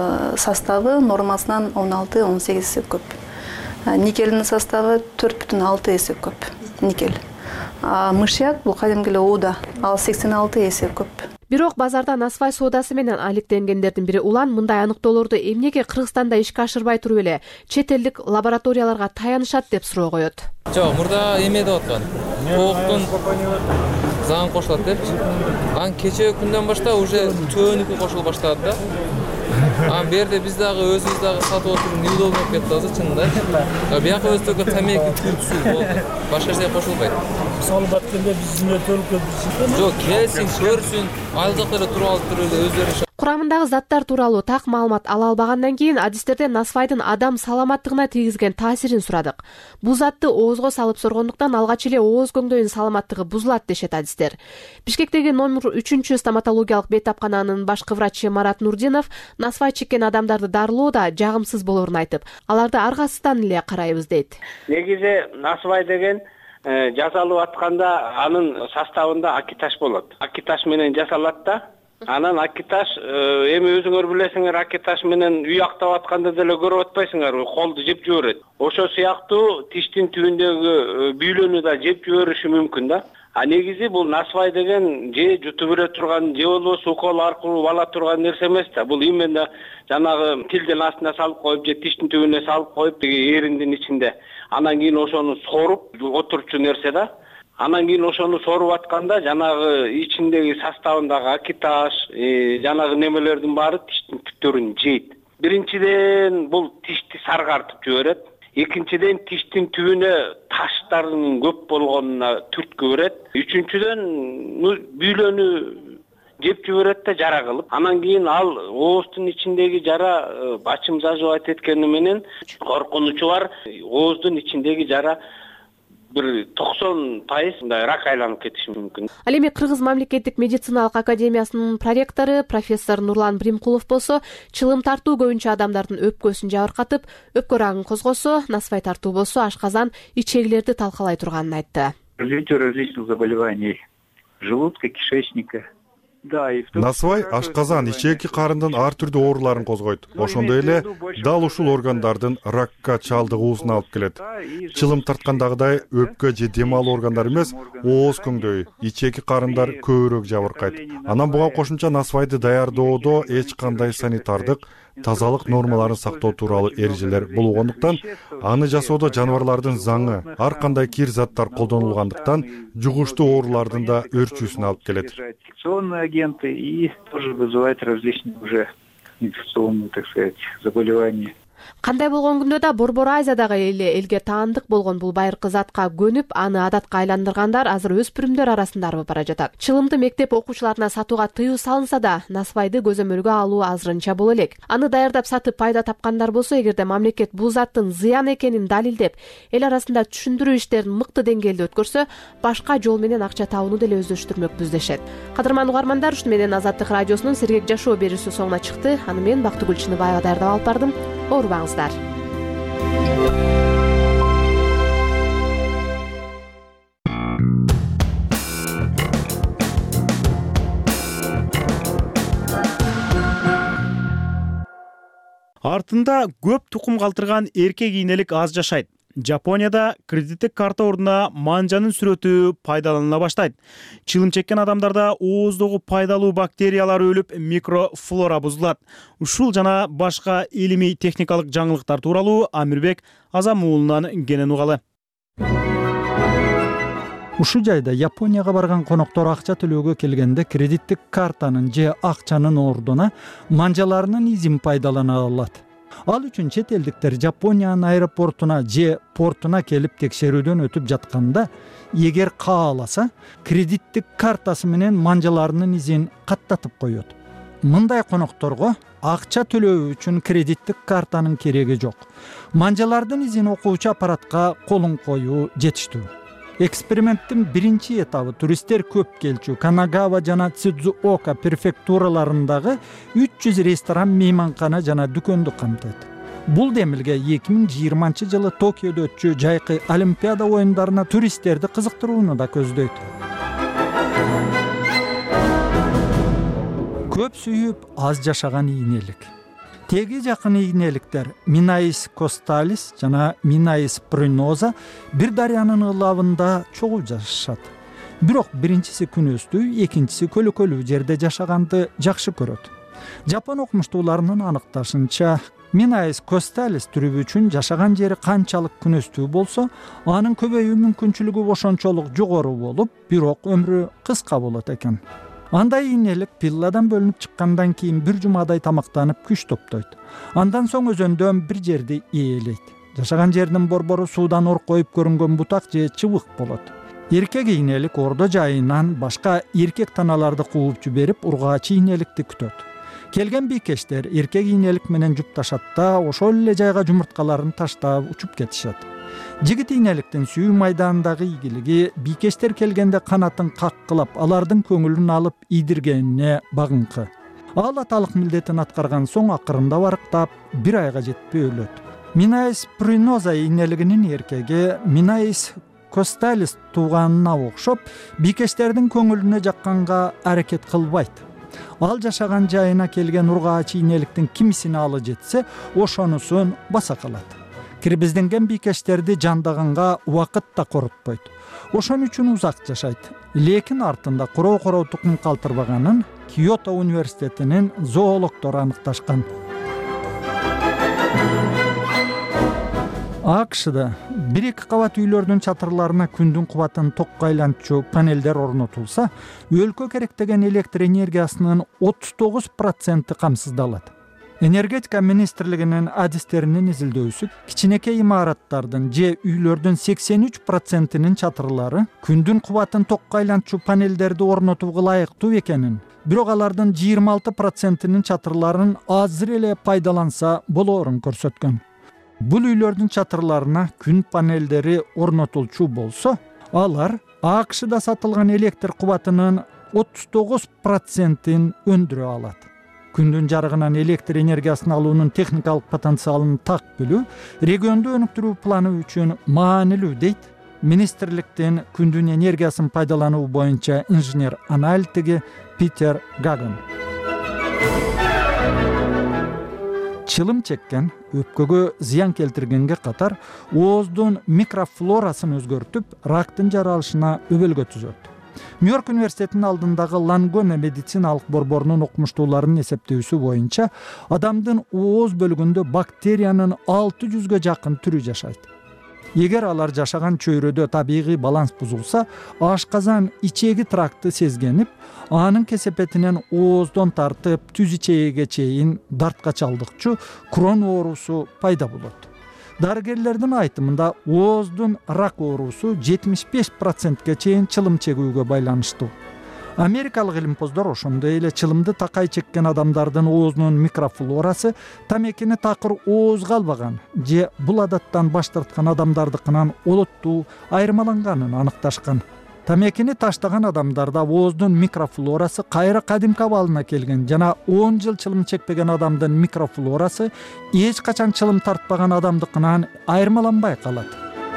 S24: составы нормасынан он алты он сегиз эсе көп. Никелдин составы төрт бүтүн алты эсе көп. Никель. А мышьяк бул кадимки эле ууда, ал сексен алты эсе көп.
S5: Бирок базарда насвай соодасы менен алектенгендердин бири Улан мындай аныктоолорду эмнеге Кыргызстанда ишке ашырбай туруп эле чет элдик лабораторияларга таянышат деп суроо коет.
S25: Жок, мурда эме деп аткан. Кооктун заң кошулат депчи. Анан кечээ күндөн баштап уже төөнүкү кошула баштады да. Анан бу жерде биз дагы өзүбүз дагы сатып отуруп неудобно болуп кетти азыр чынында. Бияка өзү только тамеки түркүсү болду. Башка нерсе кошулбайт.
S21: Мисалы баткенде биздин өтөлүккө
S25: Жок, келсин, көрсүн, айыл жакта эле туруп алып туруп эле өздөрү
S5: курамындагы заттар тууралуу так маалымат ала албагандан кийин адистерден насвайдын адам саламаттыгына тийгизген таасирин сурадык. Бул затты оозго салып соргондуктан алгач эле ооз көңдөйүнүн саламаттыгы бузулат дешет адистер. Бишкектеги номер үчүнчү стоматологиялык бет апкананын башкы врачы Марат Нурдинов насвай чеккен адамдарды дарылоо да жагымсыз болоорун айтып, аларды аргасыздан эле карайбыз дейт.
S2: Негизи насвай деген жасалып атканда анын составында акиташ болот. Акиташ менен жасалат да. Анан акиташ эми өзүңөр билесиңер, акиташ менен үй актап атканда деле көрүп атпайсыңар, колду жеп жиберет. Ошо сыяктуу тиштин түбүндөгү бүйлөнү да жеп жибериши мүмкүн да. А негизи бул насвай деген же жутуп бере турган, же болбосо укол аркылуу ала турган нерсе эмес да. Бул именно жанагы тилдин астына салып коюп, же тиштин түбүнө салып коюп, деги эриндин ичинде. Анан кийин ошону соруп отурчу нерсе да. Анан кийин ошону соруп атканда жанагы ичиндеги составындагы акиташ, жанагы немелердин баары тиштин түптөрүн жейт. Биринчиден бул тишти саргартып жиберет. Экинчиден тиштин түбүнө таштардын көп болгонуна түрткү берет. Үчүнчүдөн бүйлөнү жеп жиберет да жара кылып. Анан кийин ал ооздун ичиндеги жара бачым заживать эткени менен коркунучу бар, ооздун ичиндеги жара бир токсон пайыз рак айланып кетиши мүмкүн.
S5: Ал эми Кыргыз мамлекеттик медициналык академиясынын проректору профессор Нурлан Бримкулов болсо, чылым тартуу көбүнчө адамдардын өпкөсүн жабыркатып, өпкө рагын козгосо, насвай тартуу болсо ашказан, ичегилерди талкалай турганын айтты.
S8: Развитие различных заболеваний желудка, кишечника.
S10: Насвай ашказан, ичеки карындын ар түрдүү ооруларын козгойт. Ошондой эле дал ушул органдардын ракка чалдыгуусуна алып келет. Чылым тарткандагыдай өпкө же дем алуу органдары эмес, ооз көңдөй, ичеки карындар көбүрөөк жабыркайт. Анан буга кошумча насвайды даярдоодо эч кандай санитардык, тазалык нормаларын сактоо тууралуу эрежелер болгондуктан, аны жасоодо жаныбарлардын заңы, ар кандай кир заттар колдонулгандыктан жугуштуу оорулардын да өрчүүсүнө алып келет.
S8: Инфекционные агенты и тоже вызывают различные уже инфекционные, так сказать, заболевания.
S5: Кандай болгон күндө да Борбор Азиядагы эле элге таандык болгон бул байыркы затка көнүп, аны адатка айландыргандар азыр өспүрүмдөр арасында арбып бара жатат. Чылымды мектеп окуучуларына сатууга тыюу салынса да, насвайды көзөмөлгө алуу азырынча боло элек. Аны даярдап сатып пайда тапкандар болсо, эгерде мамлекет бул заттын зыян экенин далилдеп, эл арасында түшүндүрүү иштерин мыкты деңгээлде өткөрсө, башка жол менен акча табууну деле өздөштүрмөкпүз дешет. Кадырман угармандар, ушуну менен Азаттык радиосунун Сергек жашоо берүүсү соңуна чыкты. Аны мен Бактыгүл Чыныбаева даярдап алып бардым. Оорубаңыздар.
S1: Артында көп тукум калтырган эркек ийнелик аз жашайт. Жапонияда кредиттик карта ордуна манжанын сүрөтү пайдаланыла баштайт. Чылым чеккен адамдарда ооздогу пайдалуу бактериялар өлүп, микрофлора бузулат. Ушул жана башка илимий техникалык жаңылыктар тууралуу Амирбек Азам уулунан кенен угалы.
S12: Ушул жайда Японияга барган коноктор акча төлөөгө келгенде кредиттик картанын же акчанын ордуна манжаларынын изин пайдалана алат. Ал үчүн чет элдиктер Жапониянын аэропортуна же портуна келип текшерүүдөн өтүп жатканда, эгер кааласа, кредиттик картасы менен манжаларынын изин каттатып коет. Мындай конокторго акча төлөө үчүн кредиттик картанын кереги жок. Манжалардын изин окуучу аппаратка колун коюу жетиштүү. Эксперименттин биринчи этабы туристтер көп келчү Канагава жана Цидзуока префектураларындагы үч жүз ресторан, мейманкана жана дүкөндү камтыйт. Бул демилге эки миң жыйырманчы жылы Токиодо өтчү жайкы Олимпиада оюндарына туристтерди кызыктырууну да көздөйт. Көп сүйүп, аз жашаган ийнелик. Теги жакын ийнеликтер Минаис косталис жана Минаис приноза бир дарыянын ылабында чогуу жашашат. Бирок биринчиси күнөстүү, экинчиси көлөкөлүү жерде жашаганды жакшы көрөт. Жапон окумуштууларынын аныкташынча, Минаис косталис түрүбү үчүн жашаган жери канчалык күнөстүү болсо, анын көбөйүү мүмкүнчүлүгү ошончолук жогору болуп, бирок өмүрү кыска болот экен. Андай ийнелик пилладан бөлүнүп чыккандан кийин бир жумадай тамактанып күч топтойт. Андан соң өзөндөн бир жерди ээлейт. Жашаган жердин борбору суудан оркоюп көрүнгөн бутак же чыбык болот. Эркек ийнелик ордо жайынан башка эркек таналарды кууп жиберип, ургаач ийнеликти күтөт. Келген бийкештер эркек ийнелик менен жупташат да ошол эле жайга жумурткаларын таштап учуп кетишет. Жигит ийнеликтин сүйүү майданындагы ийгилиги бийкештер келгенде канатын каккылап, алардын көңүлүн алып ийдиргенине багыңкы. Ал аталык милдетин аткарган соң акырында барыктап бир айга жетпей өлөт. Минаис Приноза ийнелигинин эркеги Минаис Косталис тууганына окшоп, бийкештердин көңүлүнө жакканга аракет кылбайт. Ал жашаган жайына келген ургаач ийнеликтин кимисине алы жетсе, ошонусун баса калат. Кирбизденген бийкештерди жандаганга убакыт да корутпойт. Ошон үчүн узак жашайт. Лекин артында короо-короо тукум калтырбаганын Киото университетинин зоологдору аныкташкан. АКШда бир-эки кабат үйлөрдүн чатырларына күндүн кубатын токко айлантчу панелдер орнотулса, өлкө керектеген электр энергиясынын отуз тогуз проценти камсыздалат. Энергетика министрлигинин адистеринин изилдөөсү кичинекей имараттардын же үйлөрдүн сексен үч процентинин чатырлары күндүн кубатын токко айлантчу панелдерди орнотууга ылайыктуу экенин, бирок алардын жыйырма алты процентинин чатырларын азыр эле пайдаланса болоорун көрсөткөн. Бул үйлөрдүн чатырларына күн панелдери орнотулчу болсо, алар АКШда сатылган электр кубатынын отуз тогуз процентин өндүрө алат. Күндүн жарыгынан электр энергиясын алуунун техникалык потенциалын так билүү регионду өнүктүрүү планы үчүн маанилүү дейт министрликтин күндүн энергиясын пайдалануу боюнча инженер-аналитиги Питер Гаган. Чылым чеккен, өпкөгө зыян келтиргенге катар ооздун микрофлорасын өзгөртүп, рактын жаралышына өбөлгө түзөт. Нью-Йорк университетинин алдындагы Лангоне медициналык борборунун окумуштууларынын эсептөөсү боюнча, адамдын ооз бөлүгүндө бактериянын алты жүзгө жакын түрү жашайт. Эгер алар жашаган чөйрөдө табигый баланс бузулса, ашказан ичеги тракты сезгенип, анын кесепетинен ооздон тартып түз ичегиге чейин дарткачалдыкчу крон оорусу пайда болот. Дарыгерлердин айтымында ооздун рак оорусу жетимиш беш процентке чейин чылым чегүүгө байланыштуу. Америкалык илимпоздор ошондой эле чылымды такай чеккен адамдардын оозунун микрофлорасы тамекини такыр оозго албаган же бул адаттан баш тарткан адамдардыкынан олоттуу айырмаланганын аныкташкан. Тамекини таштаган адамдарда ооздун микрофлорасы кайра кадимки абалына келген жана он жыл чылым чекпеген адамдын микрофлорасы эч качан чылым тартпаган адамдыкынан айырмаланбай калат.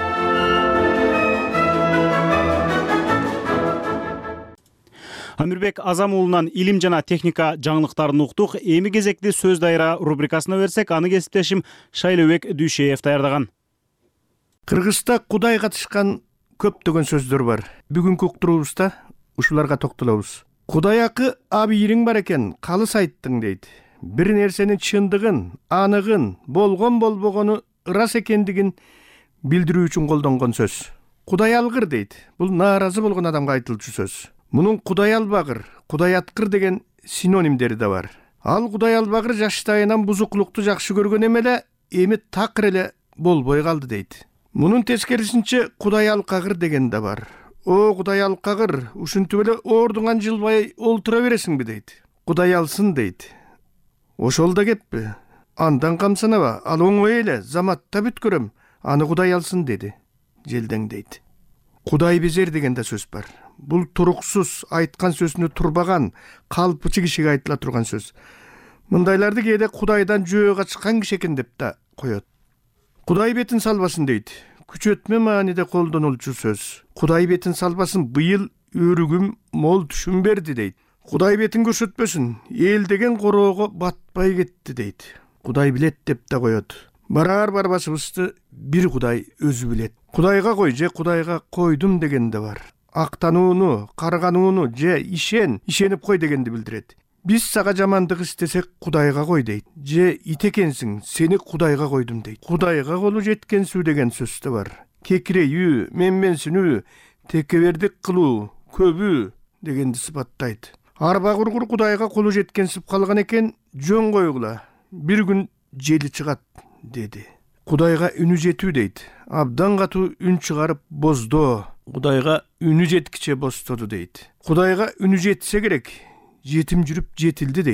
S1: Амирбек Азам уулунан илим жана техника жаңылыктарын уктук. Эми кезекти сөз дайра рубрикасына берсек, аны кесиптешим Шайлебек Дүйшеев даярдаган.
S13: Кыргызста Кудай катышкан көптөгөн сөздөр бар. Бүгүнкү уктуруубузда ушуларга токтолобуз. Кудайакы абийириң бар экен, калыс айттың дейт. Бир нерсенин чындыгын, аныгын, болгон болбогону ырас экендигин билдирүү үчүн колдонгон сөз. Кудай алгыр дейт. Бул нааразы болгон адамга айтылчу сөз. Мунун Кудай албагыр, Кудай аткыр деген синонимдери да бар. Ал Кудай албагыр жаштайынан бузуклукту жакшы көргөн эмеле, эми такыр эле болбой калды дейт. Мунун тескерисинче Кудай алкагыр деген да бар. О, Кудай алкагыр, ушинтип эле оордуңан жылбай олтура бересиңби дейт. Кудай алсын дейт. Ошол да кеппи. Андан камсанаба, ал оңой эле, заматта бүткөрөм, аны Кудай алсын деди. Желдең дейт. Кудай безер деген да сөз бар. Бул туруксуз, айткан сөзүнө турбаган, калпычы кишиге айтыла турган сөз. Мындайларды кээде Кудайдан жөө качкан киши экен деп да коет. Кудай бетин салбасын дейт. Күчөтмө мааниде колдонулчу сөз. Кудай бетин салбасын, быйыл өрүгүм мол түшүм берди дейт. Кудай бетин көрсөтпөсүн, эл деген короого батпай кетти дейт. Кудай билет деп да коет. Барар барбашыбызды бир Кудай өзү билет. Кудайга кой же Кудайга койдум деген да бар. Актанууну, карганууну же ишен, ишенип кой дегенди билдирет. Биз сага жамандык истесек Кудайга кой дейт. Же ит экенсиң, сени Кудайга койдум дейт. Кудайга колу жеткенсүү деген сөз да бар. Кекирейүү, менменсинүү, текебердик кылуу, көбүү дегенди сыпаттайт. Арба кургур Кудайга колу жеткенсип калган экен, жөн койгула. Бир күн жели чыгат деди. Кудайга үнү жетүү дейт. Абдан катуу үн чыгарып боздо. Кудайга үнү жеткиче бостоду дейт. Кудайга үнү жетсе керек, жетим жүрүп жетилди дейт.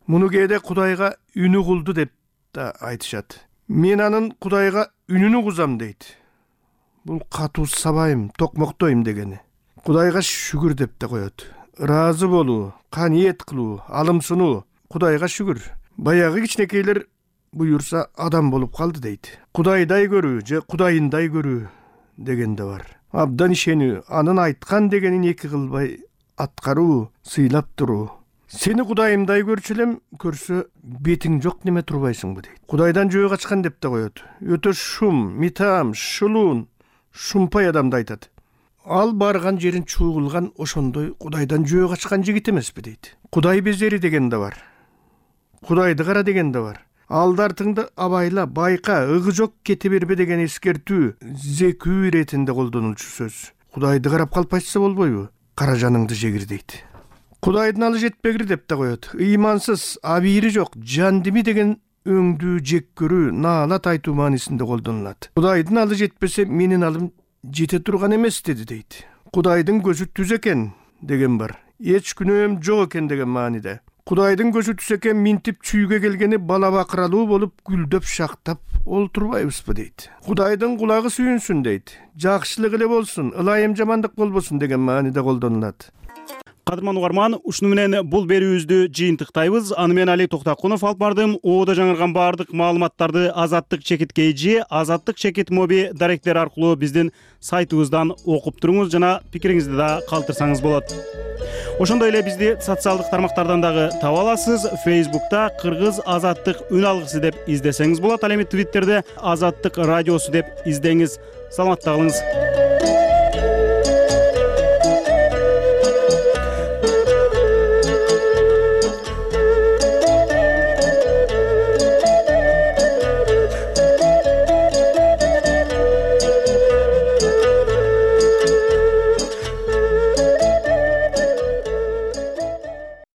S13: Муну кээде Кудайга үнү кулду деп да айтышат. Мен анын Кудайга үнүнү кузам дейт. Бул катуу сабайым, токмоктойм дегени. Кудайга шүгүр деп да коет. Ыраазы болуу, каниет кылуу, алымсынуу. Кудайга шүгүр. Баягы кичинекейлер буюрса адам болуп калды дейт. Кудайдай көрүү же Кудайындай көрүү деген да бар. Абдан ишенүү, анын айткан дегенин эки кылбай аткаруу, сыйлап туруу. Сени Кудайымдай көрчү элем, көрсө бетиң жок неме турбайсыңбы дейт. Кудайдан жөө качкан деп да коет. Өтө шум, митам, шулуун, шумпай адамды айтат. Ал барган жерин чуугулган ошондой Кудайдан жөө качкан жигит эмеспи дейт. Кудай безери деген да бар. Кудайды кара деген да бар. Алдартыңды абайла, байка, ыгы жок кете бербе деген эскертүү, зекүү иретинде колдонулчу сөз. Кудайды карап калпайса болбойбу? Кара жаныңды жегир дейт. Кудайдын алы жетпегир деп да коет. Ыймансыз, абийири жок, жандими деген өңдүү жек көрүү, наалат айтуу маанисинде колдонулат. Кудайдын алы жетпесе, менин алым жете турган эмес деди дейт. Кудайдын көзү түз экен деген бар. Эч күнөөм жок экен деген мааниде. Кудайдын көзү түз экен, минтип чүйгө келгени бала бакыралуу болуп гүлдөп шактап олтурбайбызбы дейт. Кудайдын кулагы сүйүнсүн дейт. Жакшылык эле болсун, ылайым жамандык болбосун деген мааниде колдонулат.
S1: Кадырман угарман, ушуну менен бул берүүбүздү жыйынтыктайбыз. Аны менен Али Токтакунов алып бардым. Оодо жаңырган баардык маалыматтарды Азаттык чекит кейжи, Азаттык чекит моби даректер аркылуу биздин сайтыбыздан окуп туруңуз жана пикириңизди да калтырсаңыз болот. Ошондой эле бизди социалдык тармактардан дагы таба аласыз. Facebook'та Кыргыз Азаттык үн алгысы деп издесеңиз болот. Ал эми Twitter'де Азаттык радиосу деп издеңиз. Саламатта калыңыз.